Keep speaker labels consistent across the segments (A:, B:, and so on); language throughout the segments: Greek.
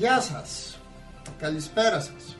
A: Γεια σας. Καλησπέρα σας.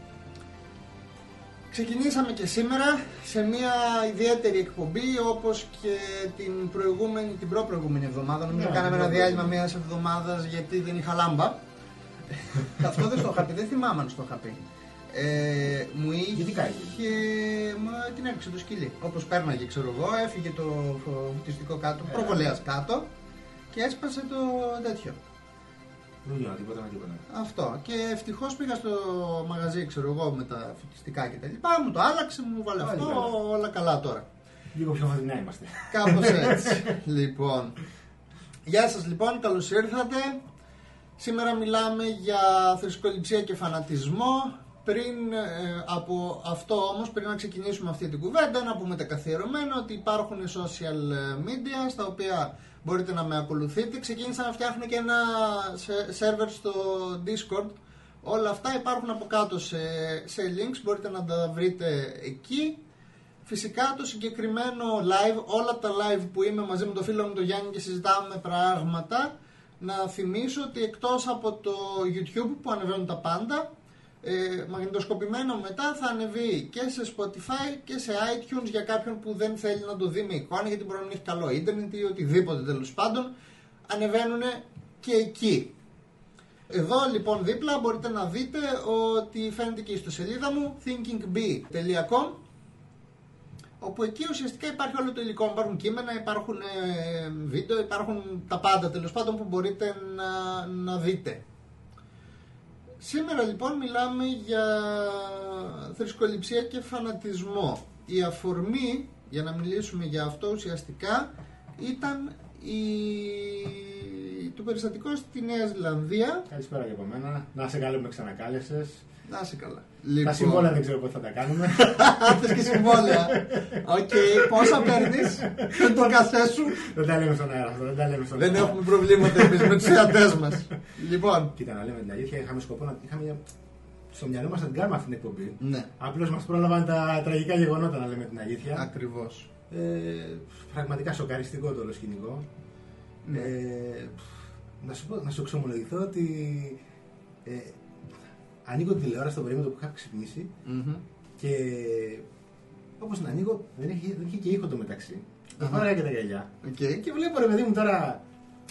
A: Ξεκινήσαμε και σήμερα σε μια ιδιαίτερη εκπομπή, όπως και την προπροηγούμενη εβδομάδα. Νομίζω κάναμε ένα διάλειμμα μιας εβδομάδας γιατί δεν είχα λάμπα. Αυτό δεν στο είχα πει, δεν θυμάμαι αν στο είχα πει. Μου είχε. Την έριξε το σκυλί. Όπως πέρναγε, ξέρω εγώ, έφυγε το φωτιστικό κάτω, προβολέας κάτω και έσπασε το τέτοιο.
B: Δεν γίνω τίποτα με τίποτα.
A: Αυτό. Και ευτυχώς πήγα στο μαγαζί, ξέρω εγώ, με τα φωτιστικά και τα λοιπά. Μου το άλλαξε, μου βάλε αυτό. Όλα καλά τώρα.
B: Λίγο πιο φωτεινά είμαστε.
A: Κάπως έτσι. Λοιπόν. Γεια σας λοιπόν, καλώς ήρθατε. Σήμερα μιλάμε για θρησκοληψία και φανατισμό. Πριν από αυτό όμως, πριν να ξεκινήσουμε αυτή την κουβέντα, να πούμε τα καθιερωμένα ότι υπάρχουν social media στα οποία μπορείτε να με ακολουθείτε. Ξεκίνησα να φτιάχνω και ένα server στο Discord. Όλα αυτά υπάρχουν από κάτω σε links, μπορείτε να τα βρείτε εκεί. Φυσικά το συγκεκριμένο live, όλα τα live που είμαι μαζί με τον φίλο μου τον Γιάννη και συζητάμε πράγματα, να θυμίσω ότι εκτός από το YouTube που ανεβαίνουν τα πάντα, μαγνητοσκοπημένο μετά θα ανεβεί και σε Spotify και σε iTunes για κάποιον που δεν θέλει να το δει με εικόνα, γιατί μπορεί να μην έχει καλό ίντερνετ ή οτιδήποτε, τέλος πάντων ανεβαίνουν και εκεί. Εδώ λοιπόν δίπλα μπορείτε να δείτε ότι φαίνεται και η ιστοσελίδα μου thinkingbee.com, όπου εκεί ουσιαστικά υπάρχει όλο το υλικό. Υπάρχουν κείμενα, υπάρχουν βίντεο, υπάρχουν τα πάντα τέλος πάντων που μπορείτε να δείτε. Σήμερα λοιπόν μιλάμε για θρησκοληψία και φανατισμό. Η αφορμή για να μιλήσουμε για αυτό ουσιαστικά ήταν το περιστατικό στη Νέα Ζηλανδία.
B: Καλησπέρα και από μένα. Να σε καλά που με ξανακάλεσες.
A: Να σε καλά.
B: Τα συμβόλαια δεν ξέρω πότε θα τα κάνουμε.
A: Θες και συμβόλαια. Οκ, πόσα παίρνεις τον καφέ σου?
B: Δεν τα λέμε στον αέρα αυτό.
A: Δεν έχουμε προβλήματα εμείς με τους θεατές μας. Λοιπόν.
B: Κοίτα, να λέμε την αλήθεια, είχαμε σκοπό να. Στο μυαλό μας να την κάνουμε αυτή την εκπομπή.
A: Ναι.
B: Απλώς μας πρόλαβαν τα τραγικά γεγονότα, να λέμε την αλήθεια.
A: Ακριβώς.
B: Πραγματικά σοκαριστικό το όλο σκηνικό.
A: Ναι.
B: Να σου εξομολογηθώ ότι ανοίγω τη τηλεόραση στο περίμετρο που είχα ξυπνήσει και όπως την ανοίγω δεν είχε και ήχο το μεταξύ. Πάρα και τα γυαλιά. Και βλέπω ρε παιδί μου τώρα.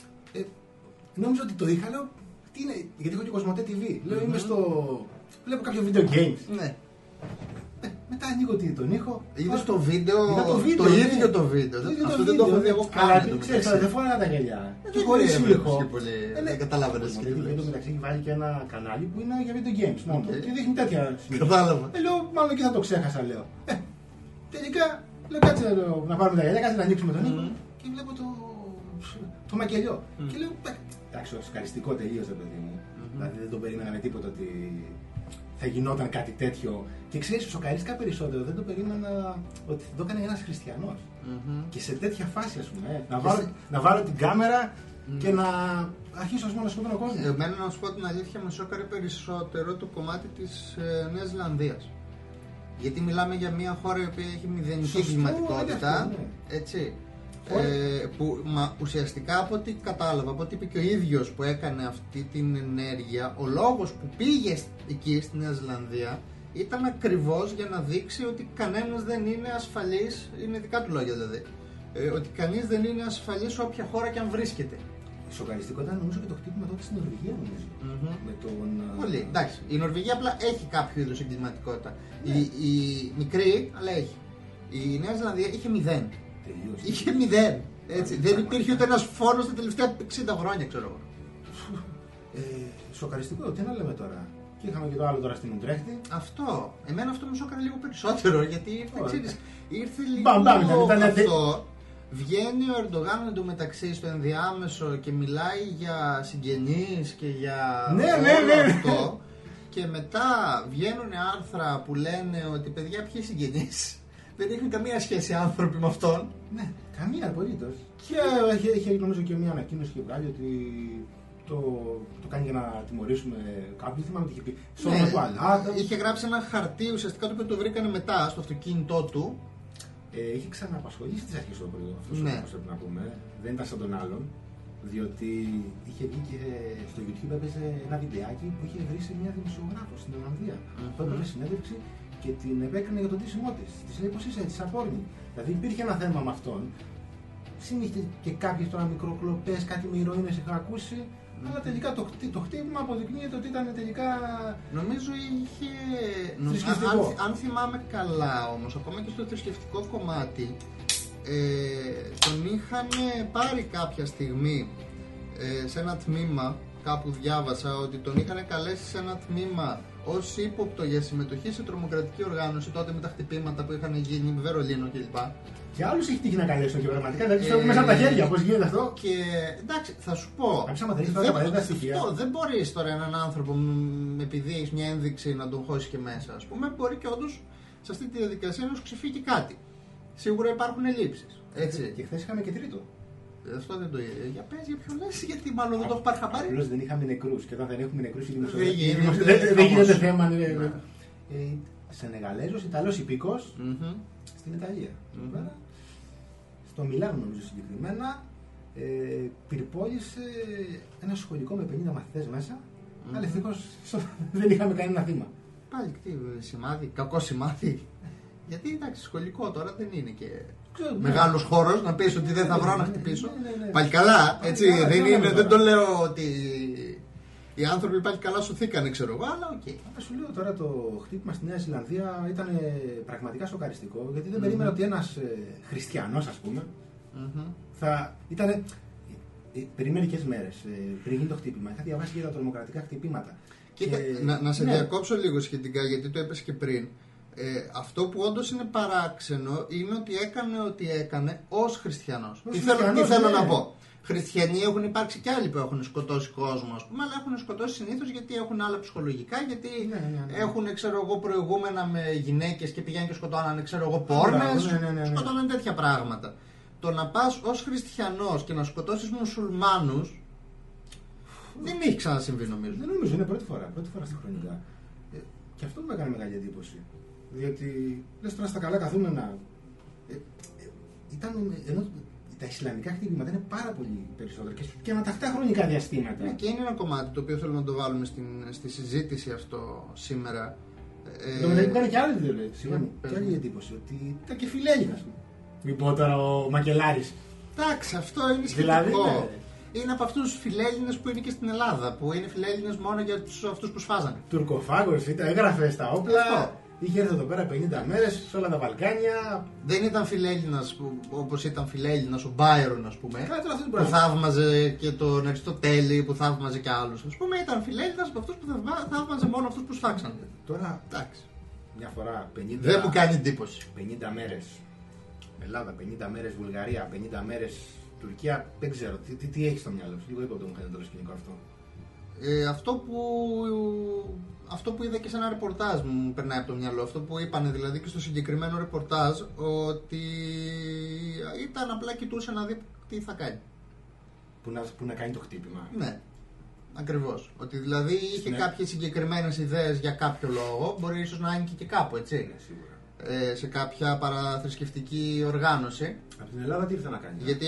B: Νόμιζα ότι το είχα, λέω τι είναι, γιατί έχω και Κοσμοτέ TV. Λέω είμαι στο. Βλέπω κάποιο video games.
A: Ναι.
B: Μετά ανοίγω τον ήχο.
A: Είδες το βίντεο,
B: το
A: ίδιο το βίντεο. Αυτό δεν το έχω δει εγώ καν.
B: Ξέρεις, δεν φορά τα γυαλιά.
A: Και χωρίς ήχο. Δεν καταλάβαινες.
B: Και το μεταξύ έχει βάλει και ένα κανάλι που είναι για video games μόνο. Και δείχνει τέτοια σημεία.
A: Κατάλαβα.
B: Λέω, μάλλον και θα το ξέχασα, λέω. Τελικά, λέω κάτσε να πάρουμε τα γυαλιά, κάτσε να ανοίξουμε τον ήχο. Και βλέπω το μακελιό. Και λέω, εντάξει, σοκαριστικό τελείως, παιδί μου. Δηλαδή δεν το περίμενα με τίποτα ότι θα γινόταν κάτι τέτοιο. Και ξέρεις, σοκαρίστηκα περισσότερο. Δεν το περίμενα ότι το έκανε ένας χριστιανός. Και σε τέτοια φάση, ας πούμε. Να βάλω την κάμερα και να αρχίσω να σκοτώνω κόσμο.
A: Εμένα, να σου πω την αλήθεια, με σόκαρε περισσότερο το κομμάτι της Νέας Ζηλανδίας. Γιατί μιλάμε για μια χώρα η οποία έχει μηδενική κλιματικότητα. Έτσι. Που ουσιαστικά από ό,τι κατάλαβα, από ό,τι είπε και ο ίδιος που έκανε αυτή την ενέργεια, ο λόγος που πήγε εκεί στη Νέα Ζηλανδία ήταν ακριβώς για να δείξει ότι κανένας δεν είναι ασφαλής, είναι δικά του λόγια δηλαδή, ότι κανείς δεν είναι ασφαλής σε όποια χώρα και αν βρίσκεται.
B: Σοκαριστικό ήταν νομίζω και το χτύπημα τότε στην Νορβηγία, νομίζω. Με τον...
A: Πολύ, εντάξει. Η Νορβηγία απλά έχει κάποιο είδους εγκληματικότητα. Η μικρή, αλλά έχει. Η Νέα Ζηλανδία είχε 0. Είχε 0. Έτσι. Δεν υπήρχε ούτε ένας φόνος τα τελευταία 60 χρόνια, ξέρω εγώ.
B: Σοκαριστικό, τι να λέμε τώρα. Και είχαμε και το άλλο τώρα στην Ουτρέχτη.
A: Αυτό. Εμένα αυτό μου σοκάρε λίγο περισσότερο, γιατί ήρθε λίγο αυτό. Βγαίνει ο Ερντογάν εντωμεταξύ στο ενδιάμεσο και μιλάει για συγγενείς και για αυτό. Και μετά βγαίνουν άρθρα που λένε ότι παιδιά ποιοι συγγενείς. Δεν έχουν καμία σχέση άνθρωποι με αυτόν.
B: Ναι, καμία απολύτως. Και είχε νομίζω και μια ανακοίνωση και βγάλει ότι το κάνει για να τιμωρήσουμε κάποιον. Δεν θυμάμαι τι είχε πει.
A: Ναι, είχε γράψει ένα χαρτί ουσιαστικά το οποίο το βρήκανε μετά στο αυτοκίνητό του.
B: Είχε ξαναπασχολήσει τις αρχές του Απριλίου. Αυτό πρέπει να πούμε. Δεν ήταν σαν τον άλλον. Διότι είχε βγει και στο YouTube έπαιζε ένα βιντεάκι που είχε βρει μια δημοσιογράφο στην Ολλανδία. Που έπαιρνε συνέντευξη και την επέκρινε για το ντύσιμό τη. Τη λέει πως είσαι έτσι, απόρνη. Δηλαδή υπήρχε ένα θέμα με αυτόν. Συνήθιε και κάποιες τώρα μικροκλοπές, κάτι με ηρωίνες είχα ακούσει. Αλλά τελικά το χτύπημα αποδεικνύεται ότι ήταν τελικά.
A: Νομίζω είχε. Αν θυμάμαι καλά όμως, ακόμα και στο θρησκευτικό κομμάτι, τον είχαν πάρει κάποια στιγμή σε ένα τμήμα. Κάπου διάβασα ότι τον είχαν καλέσει σε ένα τμήμα ως ύποπτο για συμμετοχή σε τρομοκρατική οργάνωση τότε με τα χτυπήματα που είχαν γίνει με Βερολίνο κλπ.
B: Και άλλους έχει τύχει να καλέσουν και πραγματικά δεν ξέρω μέσα από τα χέρια πώς γίνεται αυτό.
A: Και εντάξει, θα σου πω.
B: Αυτό
A: δεν μπορείς τώρα έναν άνθρωπο επειδή έχεις μια ένδειξη να τον χώσεις και μέσα. Ας πούμε, μπορεί και όντως σε αυτή τη διαδικασία να σου ξεφύγει κάτι. Σίγουρα υπάρχουν ελλείψεις. Έτσι.
B: Και χθες είχαμε και τρίτο.
A: Αυτό δεν το είδε. Για πες, για ποιο λες, γιατί μάλλον δεν το έχω πάρει χαμπάρι.
B: Απλώς δεν είχαμε νεκρούς. Και όταν δεν έχουμε νεκρούς,
A: δεν
B: γίνεται θέμα. Σενεγαλέζος, Ιταλός υπήκος στην Ιταλία. Στο Μιλάνο, νομίζω συγκεκριμένα, πυρπόλησε ένα σχολικό με 50 μαθητές μέσα. Αλλά ευτυχώς δεν είχαμε κανένα θύμα.
A: Πάλι τι σημάδι, κακό σημάδι. Γιατί εντάξει, σχολικό τώρα δεν είναι και μεγάλος χώρος να πεις ότι δεν θα βρω να χτυπήσω. Πάλι καλά, έτσι. Δεν το λέω ότι οι άνθρωποι πάλι καλά σωθήκανε, ξέρω εγώ, αλλά οκ.
B: Σου λέω τώρα το χτύπημα στη Νέα Ζηλανδία ήταν πραγματικά σοκαριστικό, γιατί δεν περίμενα ότι ένας χριστιανός, ας πούμε, θα ήταν. Πριν μερικές μέρες, πριν γίνει το χτύπημα, είχα διαβάσει για τα τρομοκρατικά χτυπήματα.
A: Κοίτα, να σε διακόψω λίγο σχετικά, γιατί το έπεσε και πριν. Αυτό που όντως είναι παράξενο είναι ότι έκανε ό,τι έκανε ως χριστιανός. Τι θέλω να πω. Χριστιανοί έχουν υπάρξει και άλλοι που έχουν σκοτώσει κόσμο, ας πούμε, αλλά έχουν σκοτώσει συνήθως γιατί έχουν άλλα ψυχολογικά, γιατί έχουν, ξέρω εγώ, προηγούμενα με γυναίκες και πηγαίνουν και σκοτώνανε, ξέρω εγώ, πόρνες, σκοτώνανε τέτοια πράγματα. Το να πας ως χριστιανός και να σκοτώσεις μουσουλμάνους δεν έχει ξανασυμβεί, νομίζω.
B: Δεν νομίζω, είναι πρώτη φορά στη χρονικά. Και αυτό που με έκανε μεγάλη εντύπωση. Διότι λες τώρα στα καλά καθούμενα. Ενώ τα ισλαμικά χτυπήματα είναι πάρα πολύ περισσότερα και με τακτά χρονικά διαστήματα.
A: Και είναι ένα κομμάτι το οποίο θέλω να το βάλουμε στη συζήτηση αυτό σήμερα.
B: Το μεταξύ κάνει και άλλη εντύπωση ότι ήταν και φιλέλληνας. Μην πω τώρα ο Μακελάρης.
A: Εντάξει, αυτό είναι σχετικό. Δηλαδή, είναι από αυτούς τους φιλέλληνες που είναι και στην Ελλάδα, που είναι φιλέλληνες μόνο για αυτούς που σφάζανε.
B: Τουρκοφάγος, έγραφε στα όπλα. Είχε έρθει εδώ πέρα 50 μέρες σε όλα τα Βαλκάνια.
A: Δεν ήταν φιλέλληνας όπως ήταν φιλέλληνας ο Μπάιρον, ας πούμε. Που θαύμαζε και τον Αριστοτέλη, που θαύμαζε και άλλους. Ας πούμε, ήταν φιλέλληνας από αυτούς που θαύμαζε μόνο αυτούς που σφάξανε.
B: Τώρα, εντάξει, μια φορά 50.
A: Δεν μου κάνει εντύπωση.
B: 50 μέρες Ελλάδα, 50 μέρες Βουλγαρία, 50 μέρες Τουρκία. Δεν ξέρω, τι έχει στο μυαλό σου. Λίγο είπα το μου φαίνεται το σκηνικό αυτό.
A: Αυτό που είδα και σε ένα ρεπορτάζ μου περνάει από το μυαλό. Αυτό που είπανε δηλαδή και στο συγκεκριμένο ρεπορτάζ, ότι ήταν απλά κοιτούσε να δει τι θα κάνει.
B: Που να κάνει το χτύπημα.
A: Ναι, ακριβώς. Ότι δηλαδή είχε κάποιες συγκεκριμένες ιδέες για κάποιο λόγο. Μπορεί ίσως να είναι και κάπου, έτσι.
B: Ναι, σίγουρα.
A: Σε κάποια παραθρησκευτική οργάνωση.
B: Από την Ελλάδα τι ήρθε να κάνει?
A: Γιατί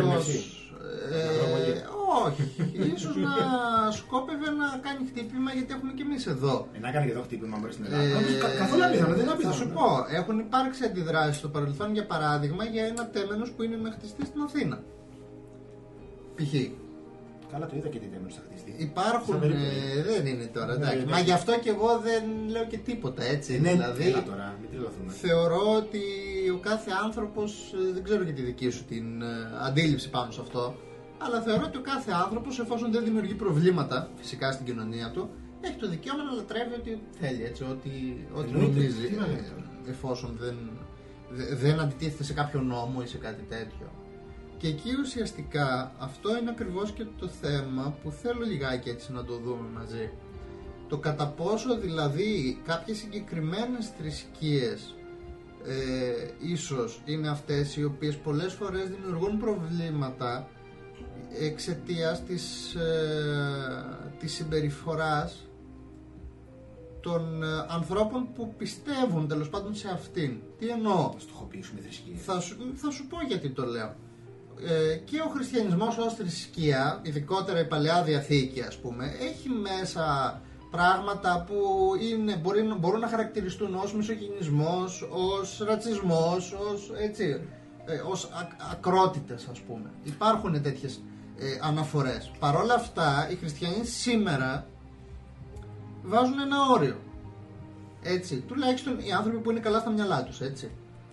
A: όχι, ίσως να σκόπευε να κάνει χτύπημα, γιατί έχουμε και εμείς εδώ.
B: Να κάνει και εδώ χτύπημα μπορεί στην Ελλάδα. Καθόλου απίθανο, δεν είναι απίθανο.
A: Θα σου πω, έχουν υπάρξει αντιδράσεις στο παρελθόν, για παράδειγμα, για ένα τέμενος που είναι να χτιστεί στην Αθήνα. Π.χ.
B: Καλά, το είδα και τι τέμενος θα χτιστεί.
A: Υπάρχουν. Δεν είναι τώρα, εντάξει. Μα γι' αυτό και εγώ δεν λέω και τίποτα, έτσι. Δηλαδή,
B: τώρα, μην τρελαθούμε.
A: Θεωρώ ότι ο κάθε άνθρωπος, δεν ξέρω και τη δική σου την αντίληψη πάνω σε αυτό, αλλά θεωρώ ότι ο κάθε άνθρωπος, εφόσον δεν δημιουργεί προβλήματα φυσικά στην κοινωνία του, έχει το δικαίωμα να λατρεύει ό,τι θέλει, έτσι, ό,τι νομίζει, εφόσον δεν αντιτίθεται σε κάποιο νόμο ή σε κάτι τέτοιο. Και εκεί ουσιαστικά αυτό είναι ακριβώς και το θέμα που θέλω λιγάκι έτσι να το δούμε μαζί. Το κατά πόσο δηλαδή κάποιες συγκεκριμένες θρησκείες ίσως είναι αυτές οι οποίες πολλές φορές δημιουργούν προβλήματα εξαιτίας της συμπεριφοράς των ανθρώπων που πιστεύουν τέλος πάντων σε αυτήν. Τι εννοώ?
B: Στοχοποιήσουμε θρησκεία.
A: Θα σου πω γιατί το λέω. και ο χριστιανισμός ως θρησκεία, ειδικότερα η Παλαιά Διαθήκη ας πούμε, έχει μέσα πράγματα που μπορούν να χαρακτηριστούν ως μισογυνισμός, ως ρατσισμός, ως ακρότητες ας πούμε. Υπάρχουν τέτοιες αναφορές. Παρ' όλα αυτά οι χριστιανοί σήμερα βάζουν ένα όριο. Έτσι, τουλάχιστον οι άνθρωποι που είναι καλά στα μυαλά τους, έτσι.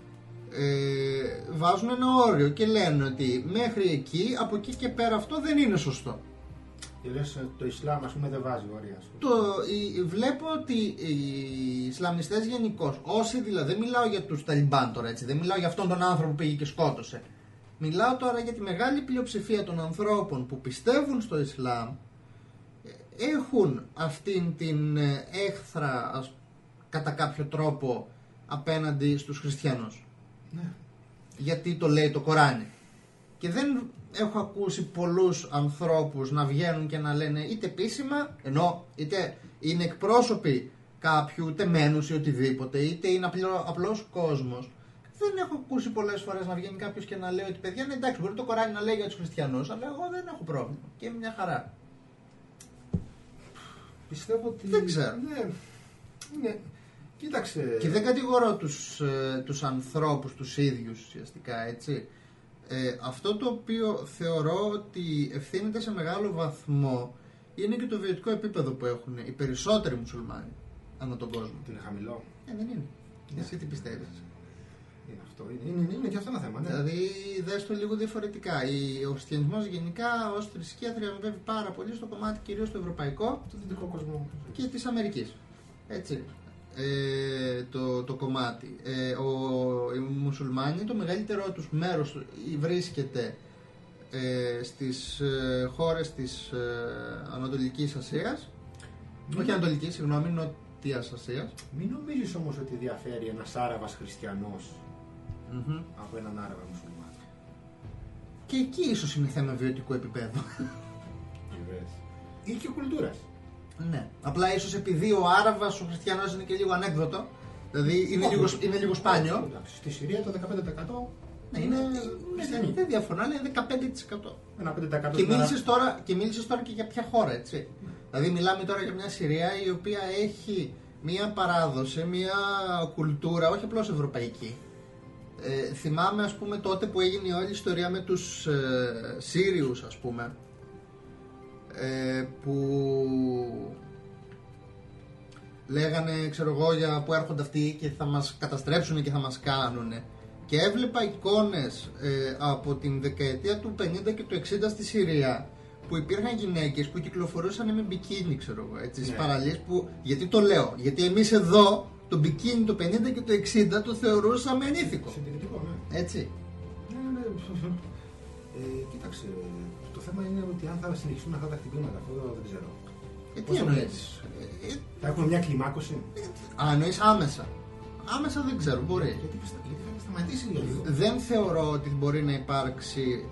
A: Βάζουν ένα όριο και λένε ότι μέχρι εκεί, από εκεί και πέρα αυτό δεν είναι σωστό.
B: Και λες, το Ισλάμ ας πούμε δεν βάζει όρια.
A: Βλέπω ότι οι Ισλαμιστές γενικώς, όσοι δηλαδή, δεν μιλάω για τους Ταλιμπάν τώρα, έτσι, δεν μιλάω για αυτόν τον άνθρωπο που πήγε και σκότωσε. Μιλάω τώρα για τη μεγάλη πλειοψηφία των ανθρώπων που πιστεύουν στο Ισλάμ, έχουν αυτήν την έχθρα κατά κάποιο τρόπο απέναντι στους χριστιανούς.
B: Ναι.
A: Γιατί το λέει το Κοράνι. Και δεν έχω ακούσει πολλούς ανθρώπους να βγαίνουν και να λένε είτε επίσημα, ενώ είτε είναι εκπρόσωποι κάποιου τεμένους ή οτιδήποτε, είτε είναι απλός κόσμος. Δεν έχω ακούσει πολλές φορές να βγαίνει κάποιος και να λέει ότι παιδιά, ναι, εντάξει, μπορεί το Κοράνι να λέει για τους χριστιανούς, αλλά εγώ δεν έχω πρόβλημα και είμαι μια χαρά.
B: Πιστεύω ότι...
A: Δεν ξέρω.
B: Ναι. Κοίταξε.
A: Και δεν κατηγορώ τους ανθρώπους τους ίδιους ουσιαστικά, έτσι. Αυτό το οποίο θεωρώ ότι ευθύνεται σε μεγάλο βαθμό είναι και το βιωτικό επίπεδο που έχουν οι περισσότεροι μουσουλμάνοι ανά τον κόσμο.
B: Είναι χαμηλό.
A: Δεν είναι. Εσύ τι πιστεύεις?
B: Είναι αυτό. Είναι και αυτό ένα θέμα. Ναι.
A: Δηλαδή, δες το λίγο διαφορετικά. Ο χριστιανισμός γενικά ως θρησκεία θριαμβεύει πάρα πολύ στο κομμάτι κυρίως το ευρωπαϊκό,
B: το δυτικό κόσμο
A: και της Αμερικής. Έτσι. Το κομμάτι. Οι μουσουλμάνοι, το μεγαλύτερο τους μέρος βρίσκεται στις χώρες της Ανατολικής Ασίας. Όχι Ανατολικής, συγγνώμη, Νότιας Ασίας.
B: Μην νομίζεις όμως ότι διαφέρει ένας Άραβας χριστιανός από έναν Άραβα μουσουλμάνο.
A: Και εκεί ίσως είναι θέμα βιωτικού επίπεδου.
B: Ή και κουλτούρας.
A: Ναι. Απλά ίσως επειδή ο Άραβας, ο χριστιανός είναι και λίγο ανέκδοτο, δηλαδή είναι λίγο σπάνιο.
B: Στη Συρία το 15%
A: είναι χριστιανοί. Δεν διαφωνώ, αλλά είναι 15%.
B: Ένα 5%.
A: Και μίλησες τώρα και για ποια χώρα, έτσι. Δηλαδή μιλάμε τώρα για μια Συρία η οποία έχει μια παράδοση, μια κουλτούρα, όχι απλώς ευρωπαϊκή. Θυμάμαι ας πούμε τότε που έγινε η όλη ιστορία με τους Σύριους ας πούμε, που λέγανε ξέρω εγώ για που έρχονται αυτοί και θα μας καταστρέψουν και θα μας κάνουν, και έβλεπα εικόνες από την δεκαετία του 50 και του 60 στη Συρία που υπήρχαν γυναίκες που κυκλοφορούσαν με μπικίνι, ξέρω εγώ, έτσι, στις παραλίες που, γιατί το λέω, γιατί εμείς εδώ το μπικίνι το 50 και το 60 το θεωρούσαμε ανήθικο.
B: Συντηρητικό, ναι.
A: Έτσι.
B: Ναι. Κοίταξε, το θέμα είναι ότι αν θα συνεχίσουν αυτά τα χτυπήματα, αυτό δεν ξέρω.
A: Τι εννοείς?
B: Θα έχουμε μια κλιμάκωση.
A: Εννοείς άμεσα? Άμεσα δεν ξέρω, μπορεί.
B: Γιατί θα σταματήσει λίγο.
A: Δεν θεωρώ ότι μπορεί να υπάρξει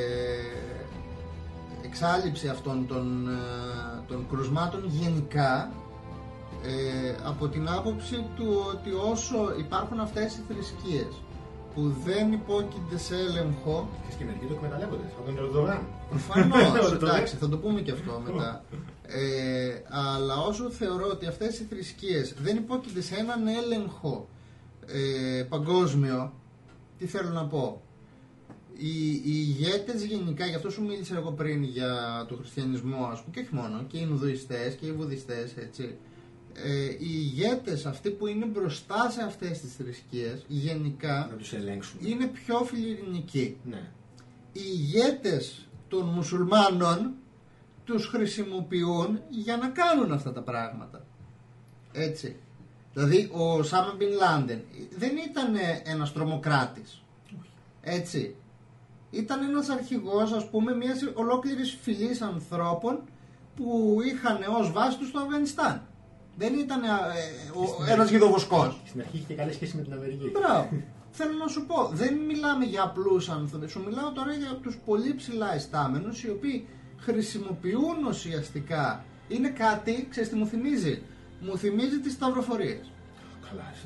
A: εξάλληψη αυτών των κρουσμάτων γενικά, από την άποψη του ότι όσο υπάρχουν αυτές οι θρησκείες που δεν υπόκεινται σε έλεγχο.
B: Και μερικοί το εκμεταλλεύονται, σαν τον Ερντογάν.
A: Προφανώς, εντάξει, θα το πούμε και αυτό μετά. Αλλά όσο θεωρώ ότι αυτές οι θρησκείες δεν υπόκεινται σε έναν έλεγχο παγκόσμιο, τι θέλω να πω? Οι ηγέτες γενικά, γι' αυτό σου μίλησα εγώ πριν για το χριστιανισμό, ας πούμε, και όχι μόνο, και οι Ινδουιστές και οι Βουδιστές, έτσι. Οι ηγέτες αυτοί που είναι μπροστά σε αυτές τις θρησκείες γενικά
B: να τους ελέγξουν,
A: είναι πιο φιλιρινικοί.
B: Ναι.
A: Οι ηγέτες των μουσουλμάνων τους χρησιμοποιούν για να κάνουν αυτά τα πράγματα. Έτσι. Δηλαδή ο Osama Bin Laden δεν ήταν ένας τρομοκράτης. Έτσι. Ήταν ένας αρχηγός, ας πούμε, μιας ολόκληρης φυλής ανθρώπων που είχαν ως βάση τους στο Αφγανιστάν. Δεν ήταν ένας γιδοβοσκός.
B: Στην αρχή είχε καλή σχέση με την Αμερική.
A: Μπράβο. Θέλω να σου πω, δεν μιλάμε για απλούς ανθρώπους. Σου μιλάω τώρα για τους πολύ ψηλά ειστάμενους, οι οποίοι χρησιμοποιούν ουσιαστικά. Είναι κάτι, ξέρεις τι μου θυμίζει? Μου θυμίζει τις σταυροφορίες.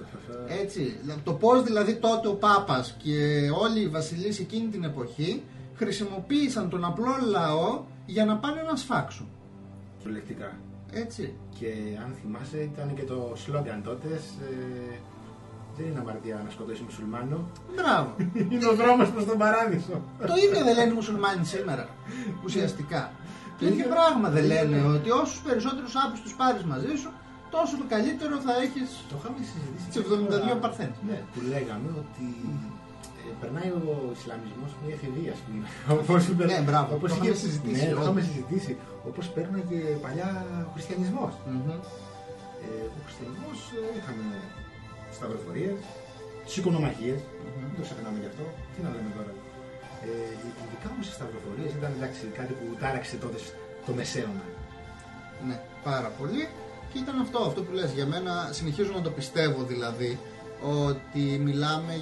A: Έτσι, το πώς δηλαδή τότε ο Πάπας και όλοι οι βασιλείς εκείνη την εποχή χρησιμοποίησαν τον απλό λαό για να πάνε να σφάξουν.
B: Προλεκτικά.
A: Έτσι.
B: Και αν θυμάσαι, ήταν και το σλόγγαν τότε. Δεν είναι αμαρτία να σκοτώσει μουσουλμάνο.
A: Μπράβο.
B: Είναι ο δρόμος προς τον παράδεισο.
A: Το ίδιο δεν λένε οι μουσουλμάνοι σήμερα. Ουσιαστικά. Το ίδιο πράγμα δεν λένε, ότι όσους περισσότερους άπιστους πάρεις μαζί σου, τόσο το καλύτερο θα έχεις.
B: Το είχαμε συζητήσει.
A: Τις 72 παρθένες.
B: Ναι, που λέγαμε ότι περνάει ο Ισλαμισμός μια εφηβεία, ας πούμε. Όπως
A: Ναι, μπράβο.
B: όπως
A: Το
B: είχε
A: είχαμε συζητήσει.
B: Ναι, το είχαμε συζητήσει. Όπως πέρναγε παλιά ο χριστιανισμός. Ο χριστιανισμός είχαμε σταυροφορίες, τις οικονομαχίες, δεν το ξεχνάμε γι' αυτό. Τι να λέμε τώρα. Ειδικά όμως οι σταυροφορίες ήταν εντάξει, κάτι που τάραξε τότε το μεσαίωνα.
A: Ναι, πάρα πολύ. Και ήταν αυτό που λες. Για μένα συνεχίζω να το πιστεύω δηλαδή, ότι μιλάμε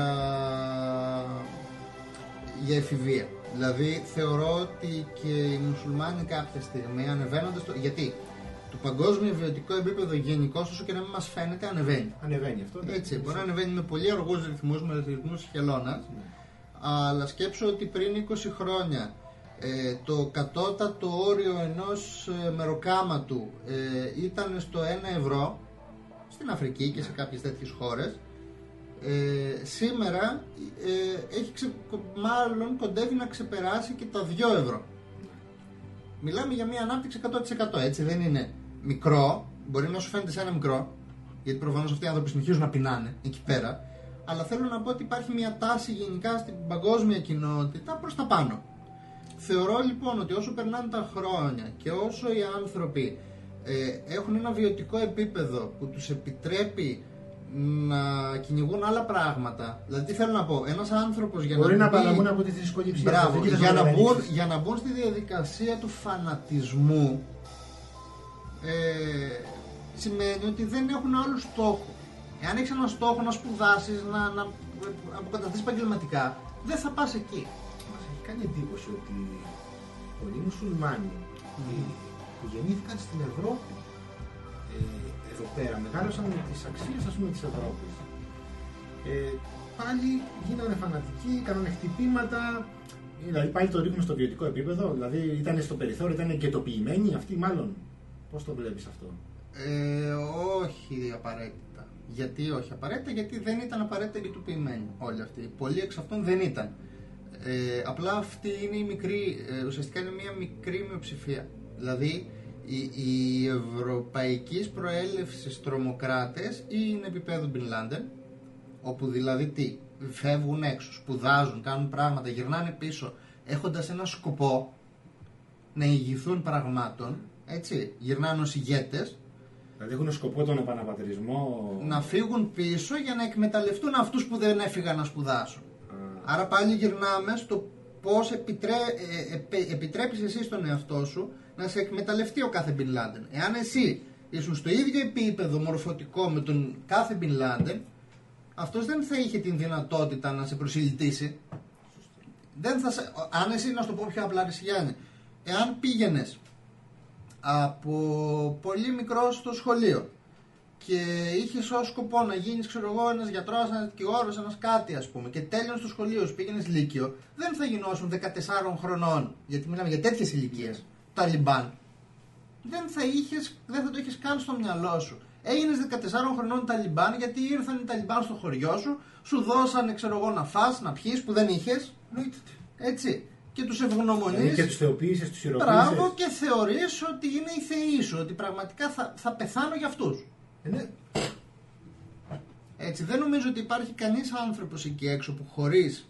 A: για εφηβεία. Δηλαδή θεωρώ ότι και οι μουσουλμάνοι κάποια στιγμή ανεβαίνοντας γιατί το παγκόσμιο βιωτικό επίπεδο γενικώς, όσο και να μην μας φαίνεται, ανεβαίνει.
B: Ανεβαίνει αυτό. Ναι.
A: Έτσι, μπορεί να ανεβαίνει με πολύ αργούς ρυθμούς, με ρυθμούς χελώνας, αλλά σκέψω ότι πριν 20 χρόνια το κατώτατο όριο ενός μεροκάματου ήταν στο 1 ευρώ στην Αφρική και σε κάποιες τέτοιες χώρες. Σήμερα μάλλον κοντεύει να ξεπεράσει και τα 2 ευρώ. Μιλάμε για μια ανάπτυξη 100%, έτσι, δεν είναι μικρό. Μπορεί να σου φαίνεται σαν ένα μικρό, γιατί προφανώς αυτοί οι άνθρωποι συνεχίζουν να πεινάνε εκεί πέρα. Αλλά θέλω να πω ότι υπάρχει μια τάση γενικά στην παγκόσμια κοινότητα προς τα πάνω. Θεωρώ λοιπόν ότι όσο περνάνε τα χρόνια και όσο οι άνθρωποι έχουν ένα βιωτικό επίπεδο που τους επιτρέπει να κυνηγούν άλλα πράγματα. Δηλαδή τι θέλω να πω, ένας άνθρωπος για
B: μπορεί
A: να
B: απαλλαγούν από τη θρησκοληψία.
A: Μπράβο, για να μπουν στη διαδικασία του φανατισμού, σημαίνει ότι δεν έχουν άλλου στόχο. Εάν έχεις έναν στόχο να σπουδάσεις, να αποκαταστήσεις επαγγελματικά, δεν θα πας εκεί.
B: Μας έχει κάνει εντύπωση ότι πολλοί μουσουλμάνοι που γεννήθηκαν στην Ευρώπη, εδώ πέρα, μεγάλωσαν με τις αξίες, ας πούμε, της Ευρώπης, πάλι γίνανε φανατικοί, κάνανε χτυπήματα, δηλαδή πάλι το ρίχνουν στο βιωτικό επίπεδο, δηλαδή ήταν στο περιθώριο, ήταν γετοποιημένοι αυτοί μάλλον. Πώς το βλέπεις αυτό?
A: Όχι απαραίτητα. Γιατί όχι απαραίτητα? Γιατί δεν ήταν απαραίτητα γετοποιημένοι όλοι αυτοί. Πολλοί εξ αυτών δεν ήταν. Απλά αυτή είναι η μικρή, ουσιαστικά είναι μια μικρή μειοψηφία. Δηλαδή οι ευρωπαϊκής προέλευσης τρομοκράτες είναι επίπεδο Μπιν Λάντεν, όπου δηλαδή τι, φεύγουν έξω, σπουδάζουν, κάνουν πράγματα, γυρνάνε πίσω έχοντας ένα σκοπό να ηγηθούν πραγμάτων, έτσι, γυρνάνε ως ηγέτες.
B: Δηλαδή έχουν σκοπό τον επαναπατρισμό.
A: Να φύγουν πίσω για να εκμεταλλευτούν αυτούς που δεν έφυγαν να σπουδάσουν. Άρα πάλι γυρνάμε στο πώς επιτρέπεις εσύ στον εαυτό σου να σε εκμεταλλευτεί ο κάθε Μπιν Λάντεν. Εάν εσύ ήσουν στο ίδιο επίπεδο μορφωτικό με τον κάθε Μπιν Λάντεν, αυτός δεν θα είχε την δυνατότητα να σε προσιλητήσει. Αν εσύ, να σου το πω πιο απλά, Γιάννη, εάν πήγαινες από πολύ μικρό στο σχολείο και είχες ως σκοπό να γίνεις, ξέρω εγώ, ένας γιατρός, ένας δικηγόρος, ένας κάτι, ας πούμε, και τέλειωνες το σχολείο σου, πήγαινες λύκειο, δεν θα γινώσουν 14 χρονών, γιατί μιλάμε για τέτοιες ηλικίες, Ταλιμπάν. Δεν θα το είχες καν στο μυαλό σου. Έγινες 14 χρονών Ταλιμπάν γιατί ήρθαν οι Ταλιμπάν στο χωριό σου, σου δώσανε, ξέρω εγώ, να φας, να πιείς που δεν είχες. Έτσι. Και τους ευγνωμονείς.
B: Και τους θεοποίησες, τους ηρωποίησες.
A: Μπράβο, και θεωρείς ότι είναι οι θεοί σου, ότι πραγματικά θα πεθάνω για αυτούς.
B: Ναι.
A: Έτσι, δεν νομίζω ότι υπάρχει κανείς άνθρωπος εκεί έξω που χωρίς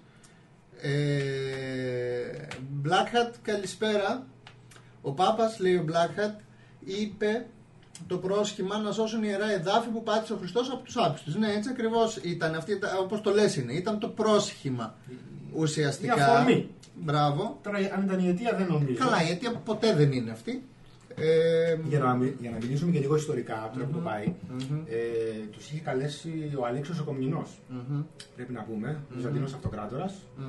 A: Black Hat, καλησπέρα. Ο Πάπας, λέει ο Black Hat, είπε το πρόσχημα να σώσουν ιερά εδάφη που πάτησε ο Χριστός από τους άπιστους. Ναι, έτσι ακριβώς ήταν, όπως το λες είναι, ήταν το πρόσχημα ουσιαστικά.
B: Η αφορμή.
A: Μπράβο.
B: Τώρα αν ήταν η αιτία δεν νομίζω.
A: Καλά, η αιτία ποτέ δεν είναι αυτή.
B: Για να μιλήσουμε και λίγο ιστορικά από τώρα που το πάει, τους είχε καλέσει ο Αλέξιος ο Κομνηνός, πρέπει να πούμε, ο Βυζαντινός αυτοκράτορας.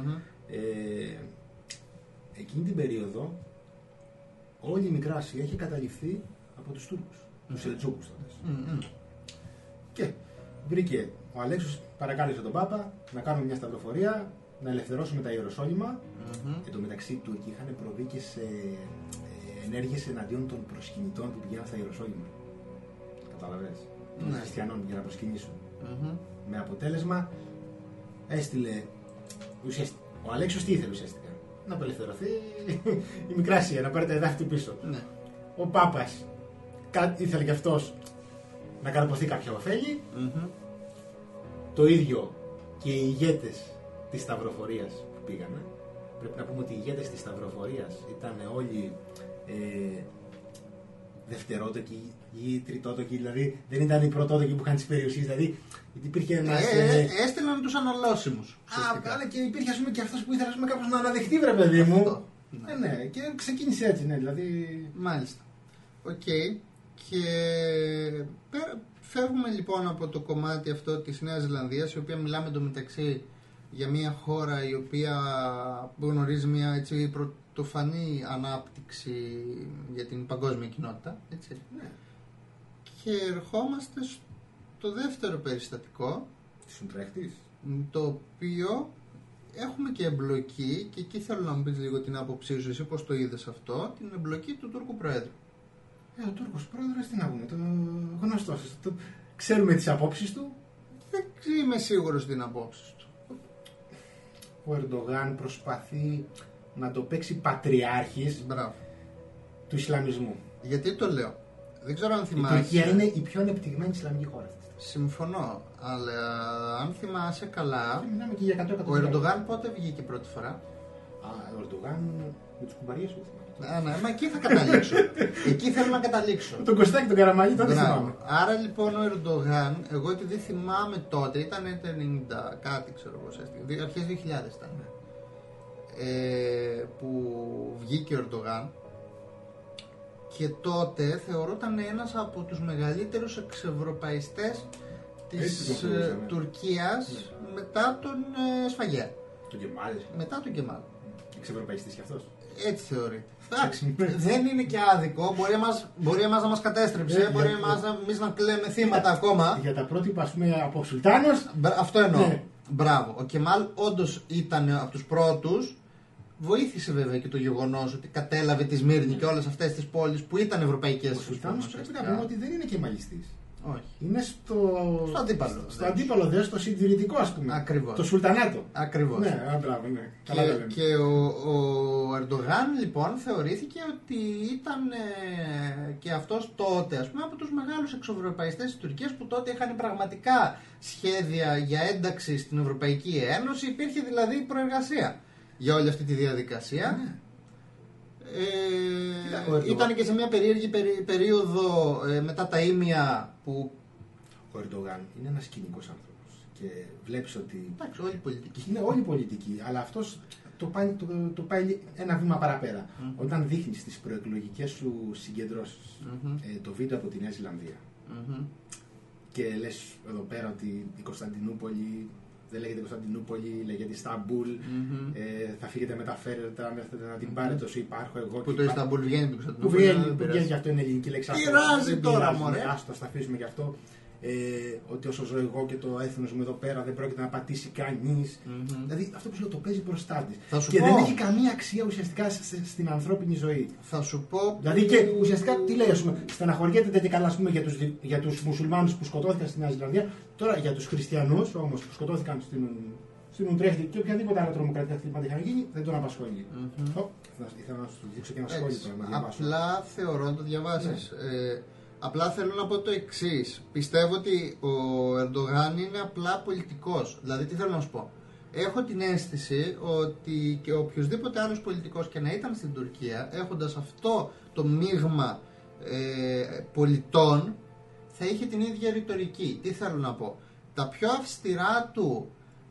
B: Εκείνη την περίοδο όλη η Μικρά Ασία είχε καταληφθεί από τους Τούρκους, τους Σελτζούκους τότε. Και βρήκε ο Αλέξιος, παρακάλεσε τον Πάπα να κάνουμε μια σταυροφορία να ελευθερώσουμε τα Ιεροσόλυμα. Εν τω μεταξύ οι Τούρκοι είχαν προβεί και σε ενέργειες εναντίον των προσκυνητών που πηγαίναν στα Ιεροσόλυμα. Καταλαβαίνεις. Των χριστιανών για να προσκυνήσουν. Με αποτέλεσμα έστειλε. Ο Αλέξιος τι ήθελε ουσιαστικά? Να απελευθερωθεί η Μικρά Ασία, να πάρει τα εδάφη του πίσω. Ναι. Ο Πάπας ήθελε και αυτός να καρποθεί κάποια ωφέλη. Το ίδιο και οι ηγέτες της Σταυροφορίας που πήγανε. Πρέπει να πούμε ότι οι ηγέτες της Σταυροφορίας ήταν όλοι δευτερότοκοι ή τριτότοκοι, δηλαδή δεν ήταν οι πρωτότοκοι που είχαν τις περιουσίες. Δηλαδή υπήρχε ένας.
A: Έστειλαν τους αναλώσιμους.
B: Αλλά και υπήρχε ας πούμε και αυτός που ήθελε κάπως να αναδεχτεί, βρε παιδί μου. Ναι, και ξεκίνησε έτσι, ναι, δηλαδή.
A: Μάλιστα. Οκ. Και φεύγουμε λοιπόν από το κομμάτι αυτό της Νέας Ζηλανδίας, η οποία μιλάμε εντωμεταξύ για μια χώρα η οποία γνωρίζει μια έτσι πρωτοφανή ανάπτυξη για την παγκόσμια κοινότητα. Έτσι. Ναι. Και ερχόμαστε στο δεύτερο περιστατικό,
B: της Ουντρέχτης,
A: το οποίο έχουμε και εμπλοκή, και εκεί θέλω να μου πεις λίγο την άποψή σου, εσύ πώς το είδες αυτό, την εμπλοκή του Τούρκου Προέδρου.
B: Ο Τούρκος Πρόεδρος, τι να πούμε, το γνωστός. Ξέρουμε τις απόψεις του.
A: Δεν είμαι σίγουρος στην απόψεις του.
B: Ο Ερντογάν προσπαθεί να το παίξει πατριάρχης του Ισλαμισμού.
A: Γιατί το λέω? Δεν ξέρω αν θυμάσαι.
B: Η Τουρκία είναι η πιο ανεπτυγμένη Ισλαμική χώρα.
A: Συμφωνώ, αλλά αν θυμάσαι καλά,
B: μιλάμε και για 100
A: ο Ερντογάν πότε βγήκε πρώτη φορά?
B: Ο Ερντογάν με τους κουμπαριές του.
A: Ναι, μα εκεί θα καταλήξω. Εκεί θέλω να καταλήξω.
B: Τον Κωστάκη, τον Καραμαλή, τότε θυμάμαι.
A: Άρα λοιπόν ο Ερντογάν, εγώ επειδή θυμάμαι τότε, ήταν το 90 κάτι, ξέρω εγώ, αρχές 2000 ήταν. Που βγήκε ο Ερντογάν, και τότε θεωρούταν ένας από τους μεγαλύτερους εξευρωπαϊστές της Τουρκίας μετά τον Σφαγέα.
B: Τον Κεμάλ.
A: Μετά τον Κεμάλ.
B: Εξευρωπαϊστής κι αυτός.
A: Έτσι θεωρείται. Εντάξει, δεν είναι και άδικο. Μπορεί εμάς να μας κατέστρεψε, μπορεί εμείς να κλαίμε θύματα ακόμα.
B: Για τα πρότυπα, ας πούμε, από Σουλτάνος.
A: Αυτό εννοώ. Ναι. Μπράβο. Ο Κεμάλ όντως ήταν από τους πρώτους. Βοήθησε βέβαια και το γεγονός ότι κατέλαβε τη Σμύρνη και όλες αυτές τις πόλεις που ήταν ευρωπαϊκές.
B: Ο Σουλτάνος πρέπει να πούμε ότι δεν είναι κεμαλιστής.
A: Όχι.
B: Είναι στο
A: αντίπαλο.
B: Στο αντίπαλο δες, στο συντηρητικό, ας πούμε.
A: Ακριβώς.
B: Το Σουλτανάτο.
A: Ακριβώς.
B: Ναι, μπράβο, ναι.
A: Και ο Ερντογάν λοιπόν θεωρήθηκε ότι ήταν και αυτός τότε, ας πούμε, από τους μεγάλους εξωευρωπαϊστές της Τουρκίας, που τότε είχαν πραγματικά σχέδια για ένταξη στην Ευρωπαϊκή Ένωση. Υπήρχε δηλαδή προεργασία για όλη αυτή τη διαδικασία. Ναι. Ήταν και σε μια περίεργη περίοδο μετά τα ήμια που...
B: Ο Ερντογάν είναι ένας κοινικός άνθρωπος και βλέπεις ότι...
A: Εντάξει, όλοι πολιτικοί.
B: Είναι όλοι πολιτικοί, αλλά αυτός το πάει ένα βήμα παραπέρα. Όταν δείχνεις τις προεκλογικές σου συγκεντρώσεις, το βίντεο από τη Νέα Ζηλανδία, και λες εδώ πέρα ότι η Κωνσταντινούπολη δεν λέγεται Κωνσταντινούπολη, λέγεται Ισταμπούλ. Θα φύγετε με τα φέρετα, αν έρθετε να την πάρετε όσο υπάρχω εγώ.
A: Που το Ισταμπούλ βγαίνει από την Κωνσταντινούπολη.
B: Που βγαίνει και αυτό, είναι ελληνική λέξη.
A: Πειράζει τώρα, μωρέ.
B: Άστο, θα αφήσουμε γι' αυτό. Ότι όσο ζω εγώ και το έθνος μου εδώ πέρα δεν πρόκειται να πατήσει κανείς. Δηλαδή αυτό που σου λέω, το παίζει μπροστά της. Και δεν έχει καμία αξία ουσιαστικά στην ανθρώπινη ζωή.
A: Θα σου πω.
B: Δηλαδή και ουσιαστικά τι λέει, ας πούμε, στεναχωριέται τέτοια καλά, ας πούμε, για τους μουσουλμάνους που σκοτώθηκαν στην Νέα Ζηλανδία. Τώρα για τους χριστιανούς όμως που σκοτώθηκαν στην Ουντρέχτη και οποιαδήποτε άλλα τρομοκρατικά χτυπήματα είχαν γίνει, δεν τον απασχολεί. Ήθελα να σου δείξω και ένα σχόλιο τώρα.
A: Απλά θεωρώ να το διαβάσεις. Απλά θέλω να πω το εξής. Πιστεύω ότι ο Ερντογάν είναι απλά πολιτικός. Δηλαδή, τι θέλω να σου πω. Έχω την αίσθηση ότι και οποιοδήποτε άλλος πολιτικός και να ήταν στην Τουρκία, έχοντας αυτό το μείγμα πολιτών, θα είχε την ίδια ρητορική. Τι θέλω να πω. Τα πιο αυστηρά του,